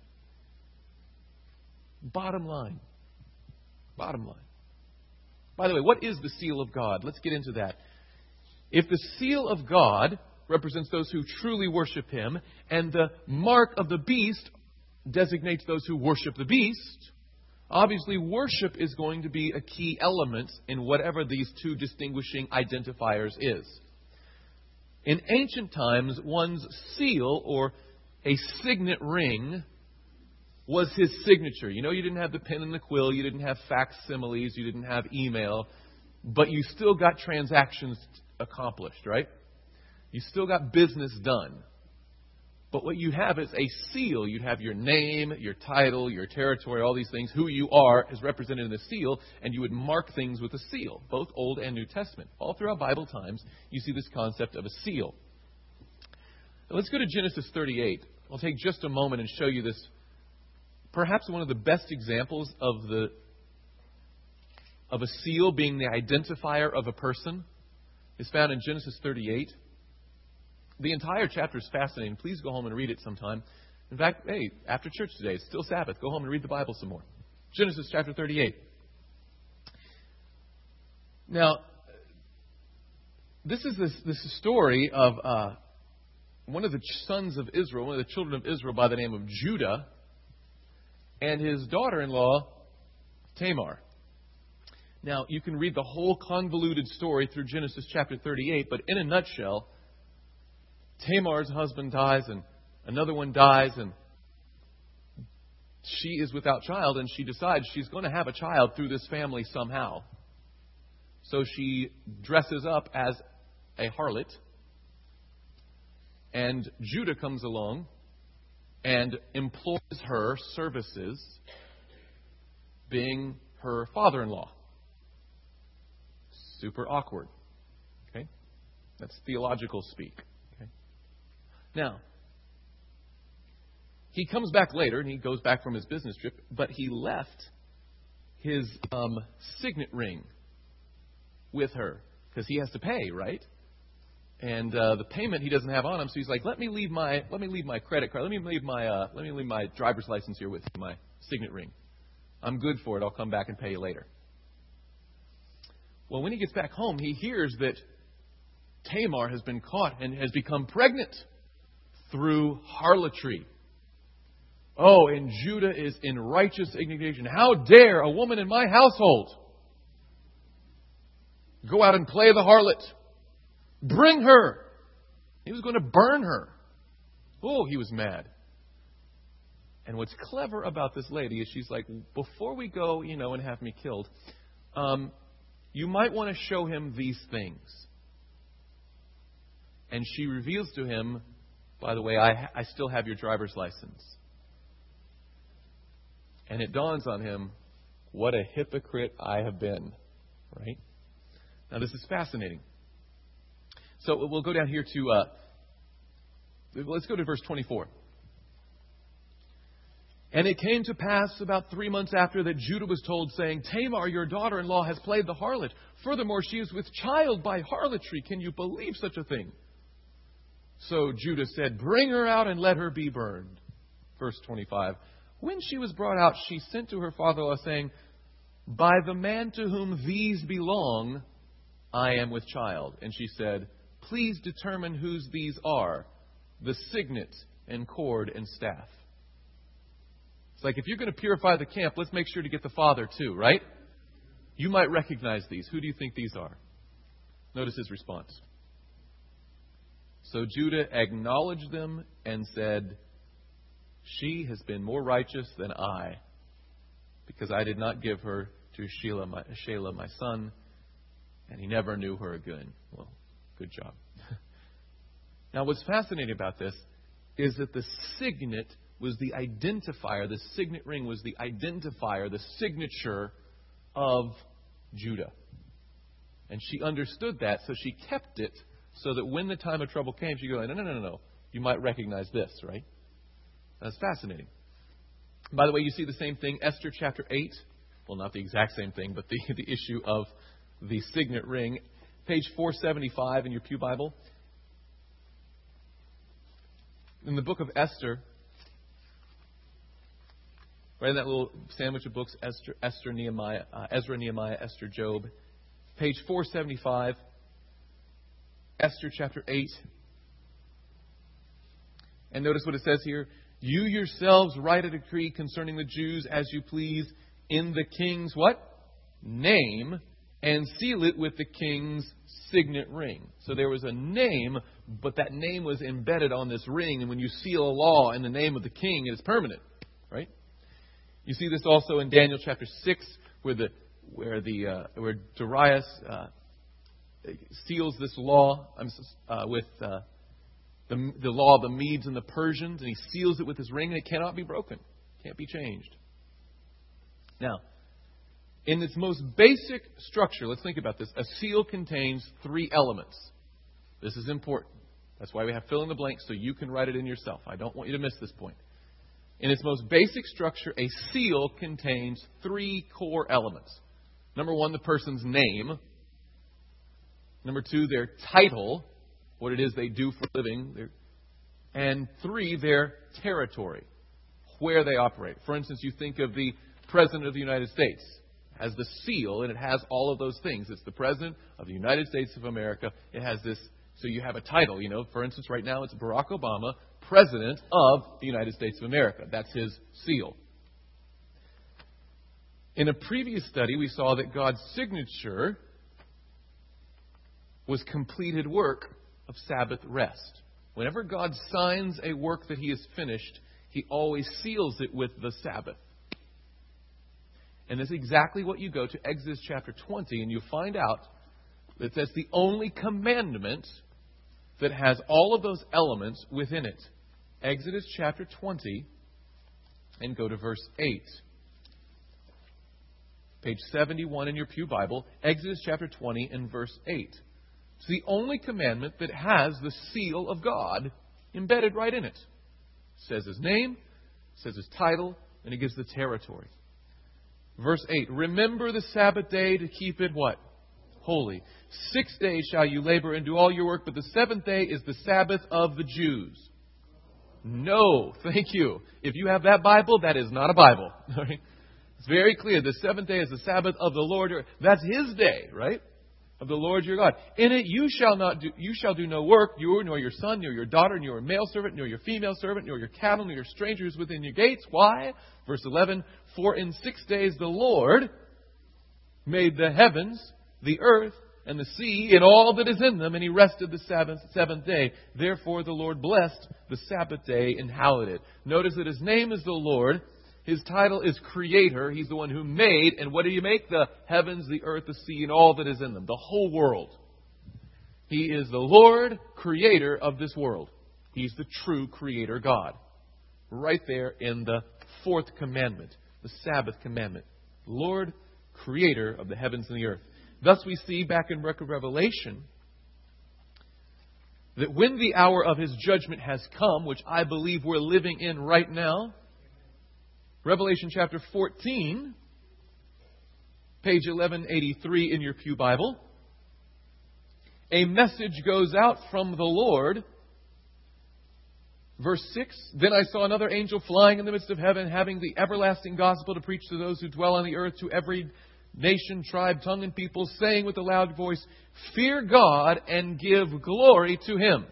Bottom line. Bottom line. By the way, what is the seal of God? Let's get into that. If the seal of God represents those who truly worship Him, and the mark of the beast designates those who worship the beast, obviously worship is going to be a key element in whatever these two distinguishing identifiers is. In ancient times, one's seal or a signet ring was his signature. You know, you didn't have the pen and the quill, you didn't have facsimiles, you didn't have email, but you still got transactions accomplished, right? You still got business done. But what you have is a seal. You'd have your name, your title, your territory, all these things. Who you are is represented in the seal, and you would mark things with a seal, both Old and New Testament. All throughout Bible times, you see this concept of a seal. Now, let's go to Genesis thirty-eight. I'll take just a moment and show you this, perhaps one of the best examples of the of a seal being the identifier of a person is found in Genesis thirty-eight. The entire chapter is fascinating. Please go home and read it sometime. In fact, hey, after church today, it's still Sabbath. Go home and read the Bible some more. Genesis chapter thirty-eight. Now, this is this, this story of uh, one of the sons of Israel, one of the children of Israel by the name of Judah, and his daughter-in-law, Tamar. Now, you can read the whole convoluted story through Genesis chapter thirty-eight, but in a nutshell, Tamar's husband dies, and another one dies, and she is without child, and she decides she's going to have a child through this family somehow. So she dresses up as a harlot, and Judah comes along and employs her services, being her father-in-law. Super awkward. Okay? That's theological speak. Now, he comes back later, and he goes back from his business trip, but he left his um, signet ring with her, because he has to pay, right? And uh, the payment he doesn't have on him, so he's like, "Let me leave my let me leave my credit card, let me leave my uh, let me leave my driver's license here with you, my signet ring. I'm good for it. I'll come back and pay you later." Well, when he gets back home, he hears that Tamar has been caught and has become pregnant through harlotry. Oh, and Judah is in righteous indignation. How dare a woman in my household go out and play the harlot? Bring her. He was going to burn her. Oh, he was mad. And what's clever about this lady is she's like, before we go, you know, and have me killed, um, you might want to show him these things. And she reveals to him, by the way, I, I still have your driver's license. And it dawns on him, what a hypocrite I have been. Right? Now, this is fascinating. So we'll go down here to, uh, let's go to verse twenty-four. And it came to pass about three months after that Judah was told, saying, Tamar, your daughter-in-law, has played the harlot. Furthermore, she is with child by harlotry. Can you believe such a thing? So Judah said, bring her out and let her be burned. Verse twenty-five. When she was brought out, she sent to her father-in-law, saying, by the man to whom these belong, I am with child. And she said, please determine whose these are, the signet and cord and staff. It's like, if you're going to purify the camp, let's make sure to get the father too, right? You might recognize these. Who do you think these are? Notice his response. So Judah acknowledged them and said, she has been more righteous than I, because I did not give her to Shelah, my, Shelah, my son, and he never knew her again. Well, good job. Now, what's fascinating about this is that the signet was the identifier, the signet ring was the identifier, the signature of Judah. And she understood that, so she kept it so that when the time of trouble came, she'd go, no, no, no, no, no. You might recognize this, right? That's fascinating. By the way, you see the same thing, Esther chapter eight. Well, not the exact same thing, but the, the issue of the signet ring. Page four seventy-five in your Pew Bible. In the book of Esther, right in that little sandwich of books, Esther, Esther Nehemiah, uh, Ezra, Nehemiah, Esther, Job. Page four seventy-five, Esther chapter eight. And notice what it says here. You yourselves write a decree concerning the Jews as you please in the king's what? Name, and seal it with the king's signet ring. So there was a name, but that name was embedded on this ring. And when you seal a law in the name of the king, it is permanent. Right? You see this also in Daniel chapter six, where the where the uh, where Darius uh, seals this law uh, with uh, the, the law of the Medes and the Persians, and he seals it with his ring, and it cannot be broken. Can't be changed. Now, in its most basic structure, let's think about this. A seal contains three elements. This is important. That's why we have fill in the blank, so you can write it in yourself. I don't want you to miss this point. In its most basic structure, a seal contains three core elements. Number one, the person's name. Number two, their title, what it is they do for a living. And three, their territory, where they operate. For instance, you think of the President of the United States as the seal, and it has all of those things. It's the President of the United States of America. It has this, so you have a title. You know, for instance, right now it's Barack Obama, President of the United States of America. That's his seal. In a previous study, we saw that God's signature was completed work of Sabbath rest. Whenever God signs a work that He has finished, He always seals it with the Sabbath. And that's exactly what you go to Exodus chapter twenty, and you find out that that's the only commandment that has all of those elements within it. Exodus chapter twenty, and go to verse eight. Page seventy-one in your Pew Bible, Exodus chapter twenty and verse eight. It's the only commandment that has the seal of God embedded right in it. It says His name, it says His title, and it gives the territory. Verse eight, remember the Sabbath day to keep it what? Holy. Six days shall you labor and do all your work, but the seventh day is the Sabbath of the Jews. No, thank you. If you have that Bible, that is not a Bible. It's very clear. The seventh day is the Sabbath of the Lord. That's His day, right? Of the Lord your God. In it you shall not do, you shall do no work, you nor your son, nor your daughter, nor your male servant, nor your female servant, nor your cattle, nor your strangers within your gates. Why? Verse eleven, for in six days the Lord made the heavens, the earth, and the sea, and all that is in them, and He rested the Sabbath, seventh day. Therefore the Lord blessed the Sabbath day and hallowed it. Notice that His name is the Lord. His title is Creator. He's the one who made. And what did He make? The heavens, the earth, the sea, and all that is in them. The whole world. He is the Lord, Creator of this world. He's the true Creator God. Right there in the fourth commandment. The Sabbath commandment. Lord, Creator of the heavens and the earth. Thus we see back in Book of Revelation that when the hour of His judgment has come, which I believe we're living in right now, Revelation chapter fourteen, page eleven eighty-three in your Pew Bible. A message goes out from the Lord. Verse six, then I saw another angel flying in the midst of heaven, having the everlasting gospel to preach to those who dwell on the earth, to every nation, tribe, tongue, and people, saying with a loud voice, fear God and give glory to Him.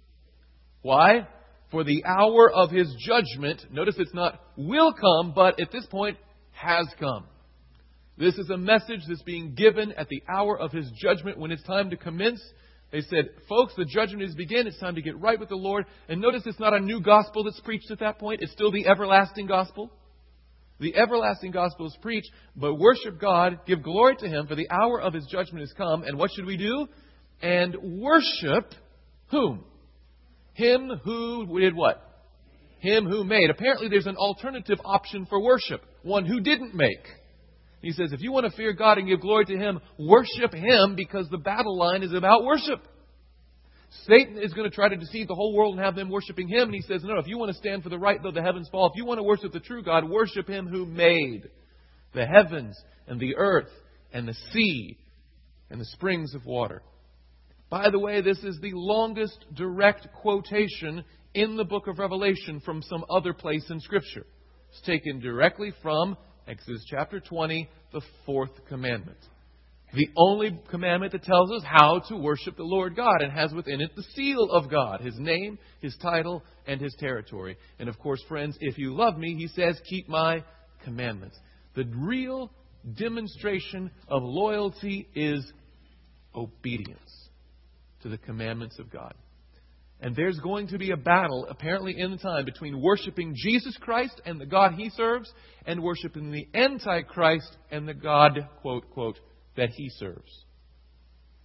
Why? For the hour of His judgment, notice it's not will come, but at this point has come. This is a message that's being given at the hour of His judgment when it's time to commence. They said, folks, the judgment is begin. It's time to get right with the Lord. And notice it's not a new gospel that's preached at that point. It's still the everlasting gospel. The everlasting gospel is preached, but worship God, give glory to Him, for the hour of His judgment has come. And what should we do? And worship whom? Him who did what? Him who made. Apparently there's an alternative option for worship. One who didn't make. He says, if you want to fear God and give glory to Him, worship Him, because the battle line is about worship. Satan is going to try to deceive the whole world and have them worshiping him. And he says, no, if you want to stand for the right though the heavens fall, if you want to worship the true God, worship Him who made the heavens and the earth and the sea and the springs of water. By the way, this is the longest direct quotation in the book of Revelation from some other place in Scripture. It's taken directly from Exodus chapter twenty, the fourth commandment. The only commandment that tells us how to worship the Lord God and has within it the seal of God, His name, His title, and His territory. And of course, friends, if you love me, He says, keep my commandments. The real demonstration of loyalty is obedience to the commandments of God. And there's going to be a battle, apparently in the time, between worshiping Jesus Christ and the God He serves and worshiping the Antichrist and the God, quote, quote, that he serves.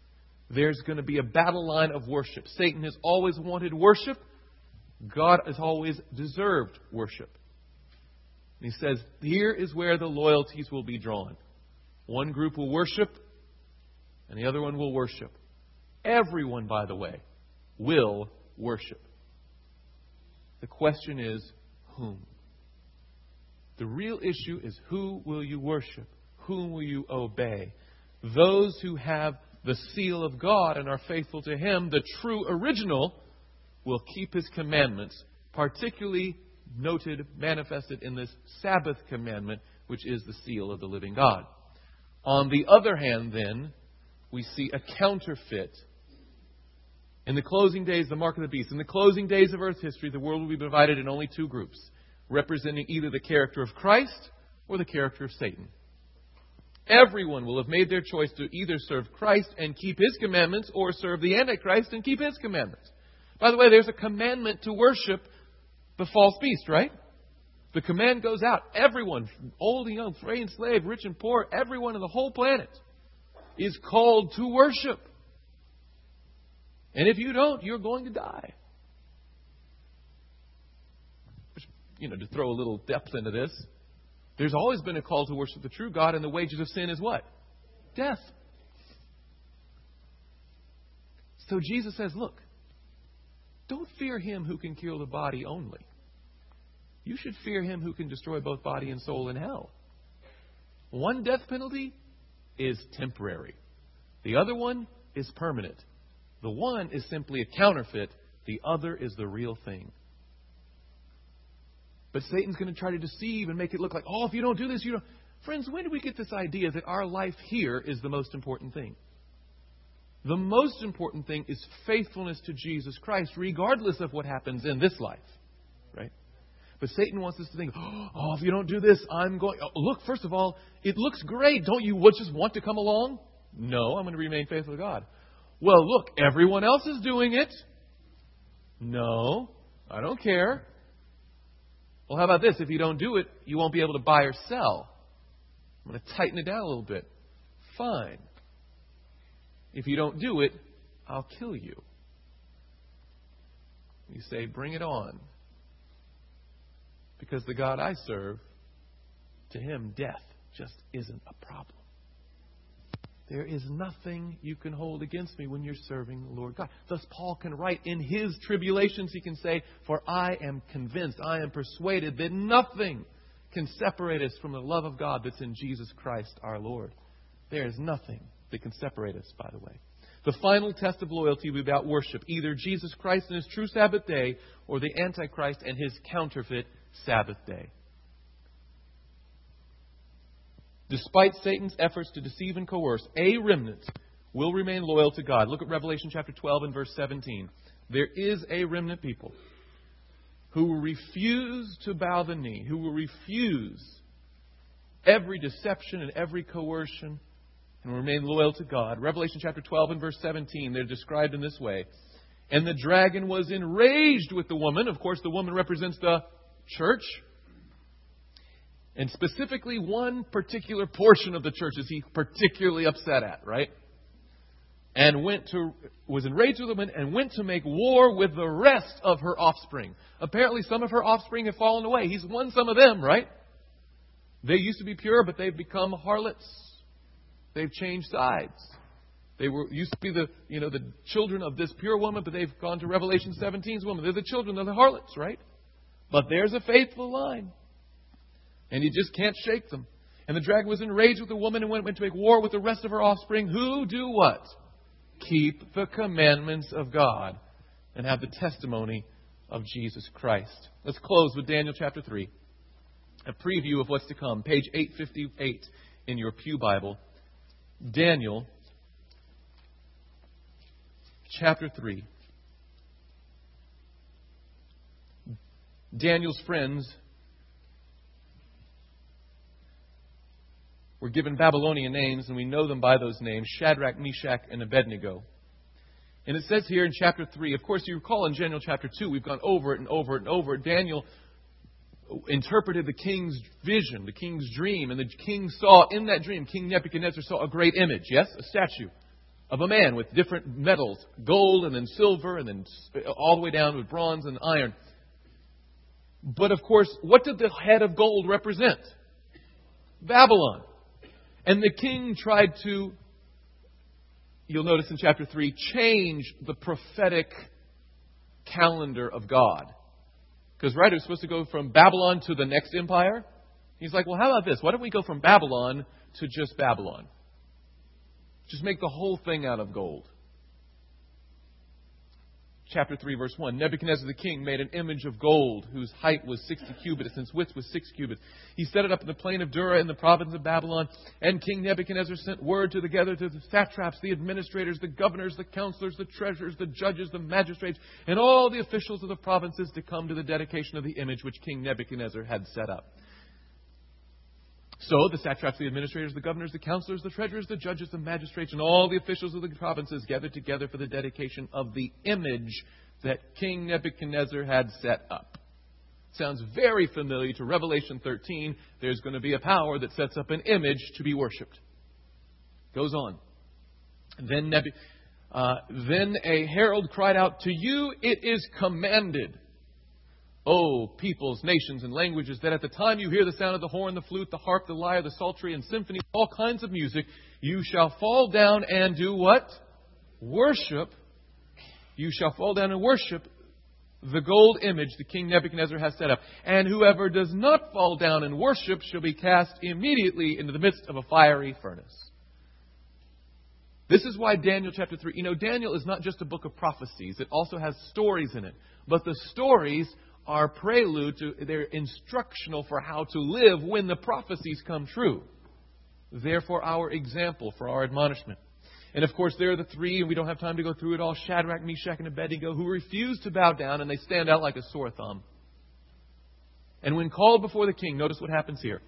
There's going to be a battle line of worship. Satan has always wanted worship. God has always deserved worship. And he says, here is where the loyalties will be drawn. One group will worship, and the other one will worship. Everyone, by the way, will worship. The question is, whom? The real issue is, who will you worship? Whom will you obey? Those who have the seal of God and are faithful to Him, the true original, will keep His commandments, particularly noted, manifested in this Sabbath commandment, which is the seal of the living God. On the other hand, then, we see a counterfeit. In the closing days, the mark of the beast. In the closing days of earth history, the world will be divided in only two groups, representing either the character of Christ or the character of Satan. Everyone will have made their choice to either serve Christ and keep His commandments or serve the Antichrist and keep his commandments. By the way, there's a commandment to worship the false beast, right? The command goes out. Everyone, old and young, free and slave, rich and poor, everyone on the whole planet is called to worship. And if you don't, you're going to die. You know, to throw a little depth into this, there's always been a call to worship the true God, and the wages of sin is what? Death. So Jesus says, look, don't fear him who can kill the body only. You should fear him who can destroy both body and soul in hell. One death penalty is temporary. The other one is permanent. The one is simply a counterfeit. The other is the real thing. But Satan's going to try to deceive and make it look like, oh, if you don't do this, you don't. Friends, when do we get this idea that our life here is the most important thing? The most important thing is faithfulness to Jesus Christ, regardless of what happens in this life. Right? But Satan wants us to think, oh, if you don't do this, I'm going... Oh, look, first of all, it looks great. Don't you just want to come along? No, I'm going to remain faithful to God. Well, look, everyone else is doing it. No, I don't care. Well, how about this? If you don't do it, you won't be able to buy or sell. I'm going to tighten it down a little bit. Fine. If you don't do it, I'll kill you. You say, bring it on. Because the God I serve, to him, death just isn't a problem. There is nothing you can hold against me when you're serving the Lord God. Thus, Paul can write in his tribulations, he can say, for I am convinced, I am persuaded that nothing can separate us from the love of God that's in Jesus Christ our Lord. There is nothing that can separate us, by the way. The final test of loyalty will be about worship. Either Jesus Christ and his true Sabbath day, or the Antichrist and his counterfeit Sabbath day. Despite Satan's efforts to deceive and coerce, a remnant will remain loyal to God. Look at Revelation chapter twelve and verse seventeen. There is a remnant people who will refuse to bow the knee, who will refuse every deception and every coercion and remain loyal to God. Revelation chapter twelve and verse seventeen, they're described in this way. And the dragon was enraged with the woman. Of course, the woman represents the church. And specifically, one particular portion of the church is he particularly upset at, right? And went to was enraged with the woman and went to make war with the rest of her offspring. Apparently, some of her offspring have fallen away. He's won some of them, right? They used to be pure, but they've become harlots. They've changed sides. They were used to be the you know the children of this pure woman, but they've gone to Revelation seventeen's woman. They're the children of the harlots, right? But there's a faithful line. And you just can't shake them. And the dragon was enraged with the woman and went, went to make war with the rest of her offspring, who do what? Keep the commandments of God and have the testimony of Jesus Christ. Let's close with Daniel chapter three. A preview of what's to come. Page eight fifty-eight in your Pew Bible. Daniel chapter three. Daniel's friends were given Babylonian names, and we know them by those names, Shadrach, Meshach, and Abednego. And it says here in chapter three, of course, you recall in Daniel chapter two, we've gone over it and over it and over it. Daniel interpreted the king's vision, the king's dream, and the king saw in that dream, King Nebuchadnezzar saw a great image, yes, a statue of a man with different metals, gold and then silver and then all the way down with bronze and iron. But of course, what did the head of gold represent? Babylon. And the king tried to, you'll notice in chapter three, change the prophetic calendar of God. Because, right, it was supposed to go from Babylon to the next empire. He's like, well, how about this? Why don't we go from Babylon to just Babylon? Just make the whole thing out of gold. Chapter three, verse one. Nebuchadnezzar the king made an image of gold whose height was sixty cubits and its width was six cubits. He set it up in the plain of Dura in the province of Babylon. And King Nebuchadnezzar sent word to together to the satraps, the administrators, the governors, the counselors, the treasurers, the judges, the magistrates, and all the officials of the provinces to come to the dedication of the image which King Nebuchadnezzar had set up. So the satraps, the administrators, the governors, the counselors, the treasurers, the judges, the magistrates, and all the officials of the provinces gathered together for the dedication of the image that King Nebuchadnezzar had set up. Sounds very familiar to Revelation thirteen. There's going to be a power that sets up an image to be worshipped. Goes on. Then, Nebu- uh, then a herald cried out, "To you it is commanded, O peoples, nations, and languages, that at the time you hear the sound of the horn, the flute, the harp, the lyre, the psaltery, and symphony, all kinds of music, you shall fall down and do what? Worship. You shall fall down and worship the gold image the king Nebuchadnezzar has set up. And whoever does not fall down and worship shall be cast immediately into the midst of a fiery furnace." This is why Daniel chapter three, you know, Daniel is not just a book of prophecies. It also has stories in it. But the stories are prelude to, they're instructional for how to live when the prophecies come true. Therefore, our example for our admonishment. And of course, there are the three, and we don't have time to go through it all, Shadrach, Meshach, and Abednego, who refuse to bow down, and they stand out like a sore thumb. And when called before the king, notice what happens here.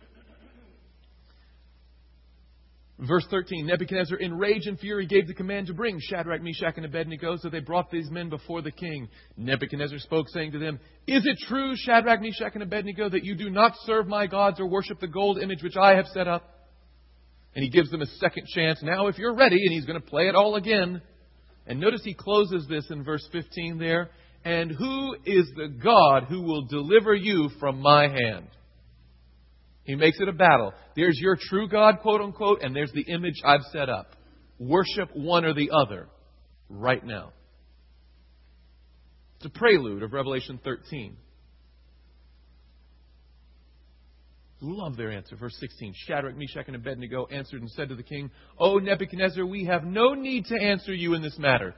Verse thirteen, Nebuchadnezzar, in rage and fury, gave the command to bring Shadrach, Meshach, and Abednego. So they brought these men before the king. Nebuchadnezzar spoke, saying to them, "Is it true, Shadrach, Meshach, and Abednego, that you do not serve my gods or worship the gold image which I have set up?" And he gives them a second chance. Now, if you're ready, and he's going to play it all again. And notice he closes this in verse fifteen there. "And who is the God who will deliver you from my hand?" He makes it a battle. There's your true God, quote unquote, and there's the image I've set up. Worship one or the other right now. It's a prelude of Revelation thirteen. Love their answer. Verse sixteen. Shadrach, Meshach, and Abednego answered and said to the king, "O Nebuchadnezzar, we have no need to answer you in this matter.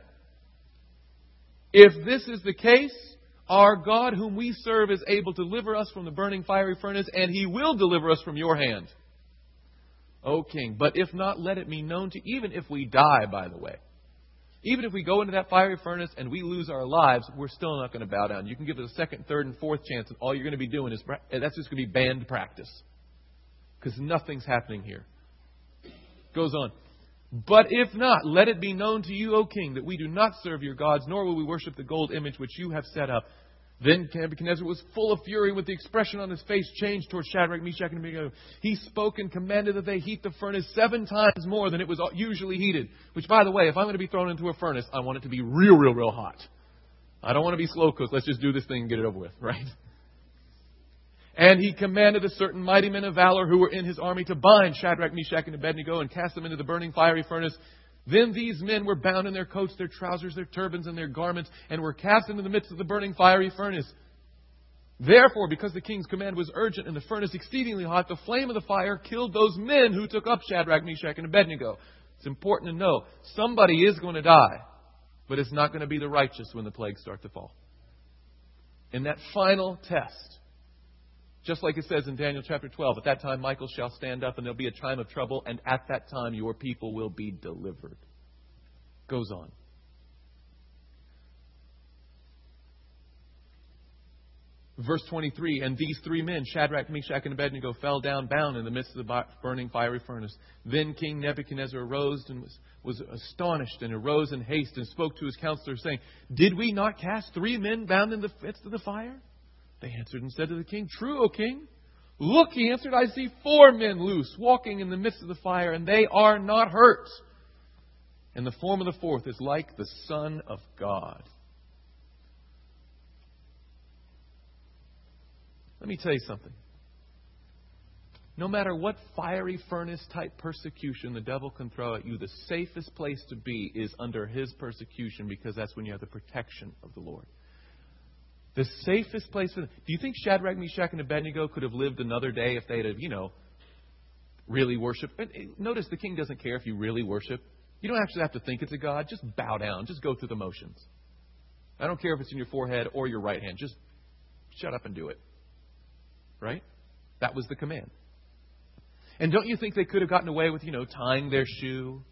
If this is the case, our God whom we serve is able to deliver us from the burning fiery furnace, and He will deliver us from your hand, O king. But if not, let it be known to you," even if we die, by the way. Even if we go into that fiery furnace and we lose our lives, we're still not going to bow down. You can give it a second, third, and fourth chance, and all you're going to be doing is, that's just going to be banned practice. Because nothing's happening here. Goes on. "But if not, let it be known to you, O king, that we do not serve your gods, nor will we worship the gold image which you have set up." Then Nebuchadnezzar was full of fury, with the expression on his face changed towards Shadrach, Meshach, and Abednego. He spoke and commanded that they heat the furnace seven times more than it was usually heated. Which, by the way, if I'm going to be thrown into a furnace, I want it to be real, real, real hot. I don't want to be slow cooked. Let's just do this thing and get it over with, right? "And he commanded a certain mighty men of valor who were in his army to bind Shadrach, Meshach, and Abednego and cast them into the burning fiery furnace. Then these men were bound in their coats, their trousers, their turbans, and their garments, and were cast into the midst of the burning fiery furnace. Therefore, because the king's command was urgent and the furnace exceedingly hot, the flame of the fire killed those men who took up Shadrach, Meshach, and Abednego." It's important to know, somebody is going to die, but it's not going to be the righteous when the plagues start to fall. In that final test, just like it says in Daniel chapter twelve, "At that time Michael shall stand up, and there'll be a time of trouble, and at that time your people will be delivered." Goes on. Verse twenty-three, "And these three men, Shadrach, Meshach, and Abednego, fell down bound in the midst of the burning fiery furnace. Then King Nebuchadnezzar arose and was, was astonished, and arose in haste and spoke to his counselors, saying, 'Did we not cast three men bound in the midst of the fire?' They answered and said to the king, 'True, O king.' 'Look,' he answered, 'I see four men loose, walking in the midst of the fire, and they are not hurt.' And the form of the fourth is like the Son of God. Let me tell you something. No matter what fiery furnace type persecution the devil can throw at you, the safest place to be is under his persecution, because that's when you have the protection of the Lord. The safest place for them. Do you think Shadrach, Meshach, and Abednego could have lived another day if they'd have, you know, really worshipped? Notice the king doesn't care if you really worship. You don't actually have to think it's a God. Just bow down. Just go through the motions. I don't care if it's in your forehead or your right hand. Just shut up and do it. Right? That was the command. And don't you think they could have gotten away with, you know, tying their shoe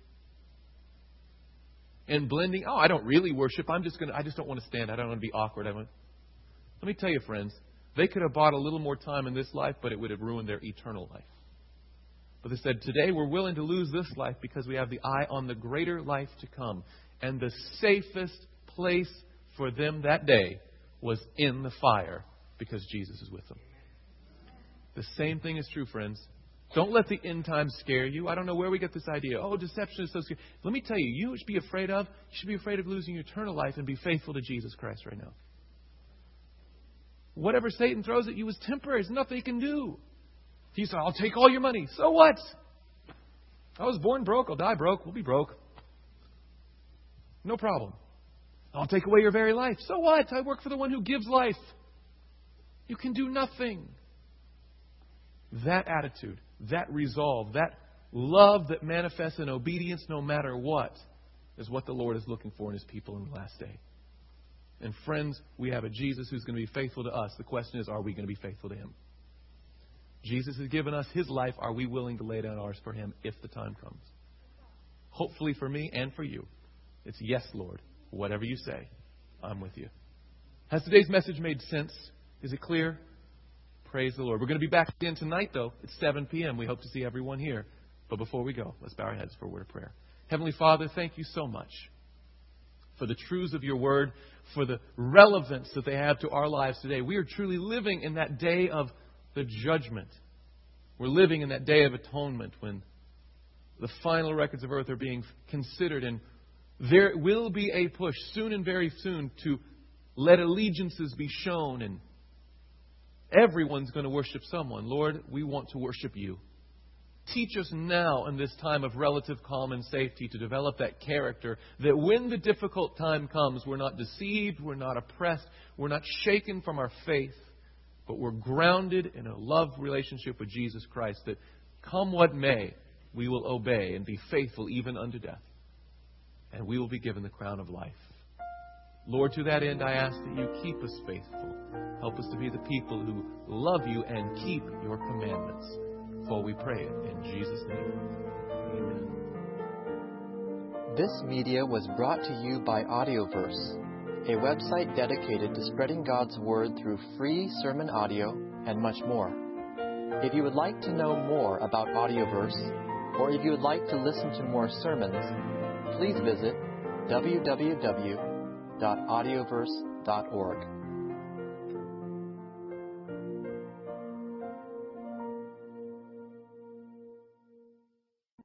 and blending? Oh, I don't really worship. I'm just going to, I just don't want to stand. I don't want to be awkward. I want... Let me tell you, friends, they could have bought a little more time in this life, but it would have ruined their eternal life. But they said, today we're willing to lose this life because we have the eye on the greater life to come. And the safest place for them that day was in the fire, because Jesus is with them. The same thing is true, friends. Don't let the end times scare you. I don't know where we get this idea. Oh, deception is so scary. Let me tell you, you should be afraid of, you should be afraid of losing your eternal life and be faithful to Jesus Christ right now. Whatever Satan throws at you is temporary. There's nothing he can do. He said, I'll take all your money. So what? I was born broke. I'll die broke. We'll be broke. No problem. I'll take away your very life. So what? I work for the one who gives life. You can do nothing. That attitude, that resolve, that love that manifests in obedience no matter what, is what the Lord is looking for in His people in the last day. And friends, we have a Jesus who's going to be faithful to us. The question is, are we going to be faithful to Him? Jesus has given us His life. Are we willing to lay down ours for Him if the time comes? Hopefully for me and for you, it's yes, Lord. Whatever you say, I'm with you. Has today's message made sense? Is it clear? Praise the Lord. We're going to be back again tonight, though. It's seven p.m. We hope to see everyone here. But before we go, let's bow our heads for a word of prayer. Heavenly Father, thank you so much for the truths of your word, for the relevance that they have to our lives today. We are truly living in that day of the judgment. We're living in that day of atonement when the final records of earth are being considered, and there will be a push soon and very soon to let allegiances be shown, and everyone's going to worship someone. Lord, we want to worship you. Teach us now in this time of relative calm and safety to develop that character that when the difficult time comes, we're not deceived, we're not oppressed, we're not shaken from our faith, but we're grounded in a love relationship with Jesus Christ, that come what may, we will obey and be faithful even unto death. And we will be given the crown of life. Lord, to that end, I ask that you keep us faithful. Help us to be the people who love you and keep your commandments. For we pray it in Jesus' name. Amen. This media was brought to you by Audioverse, a website dedicated to spreading God's Word through free sermon audio and much more. If you would like to know more about Audioverse, or if you would like to listen to more sermons, please visit w w w dot audioverse dot org.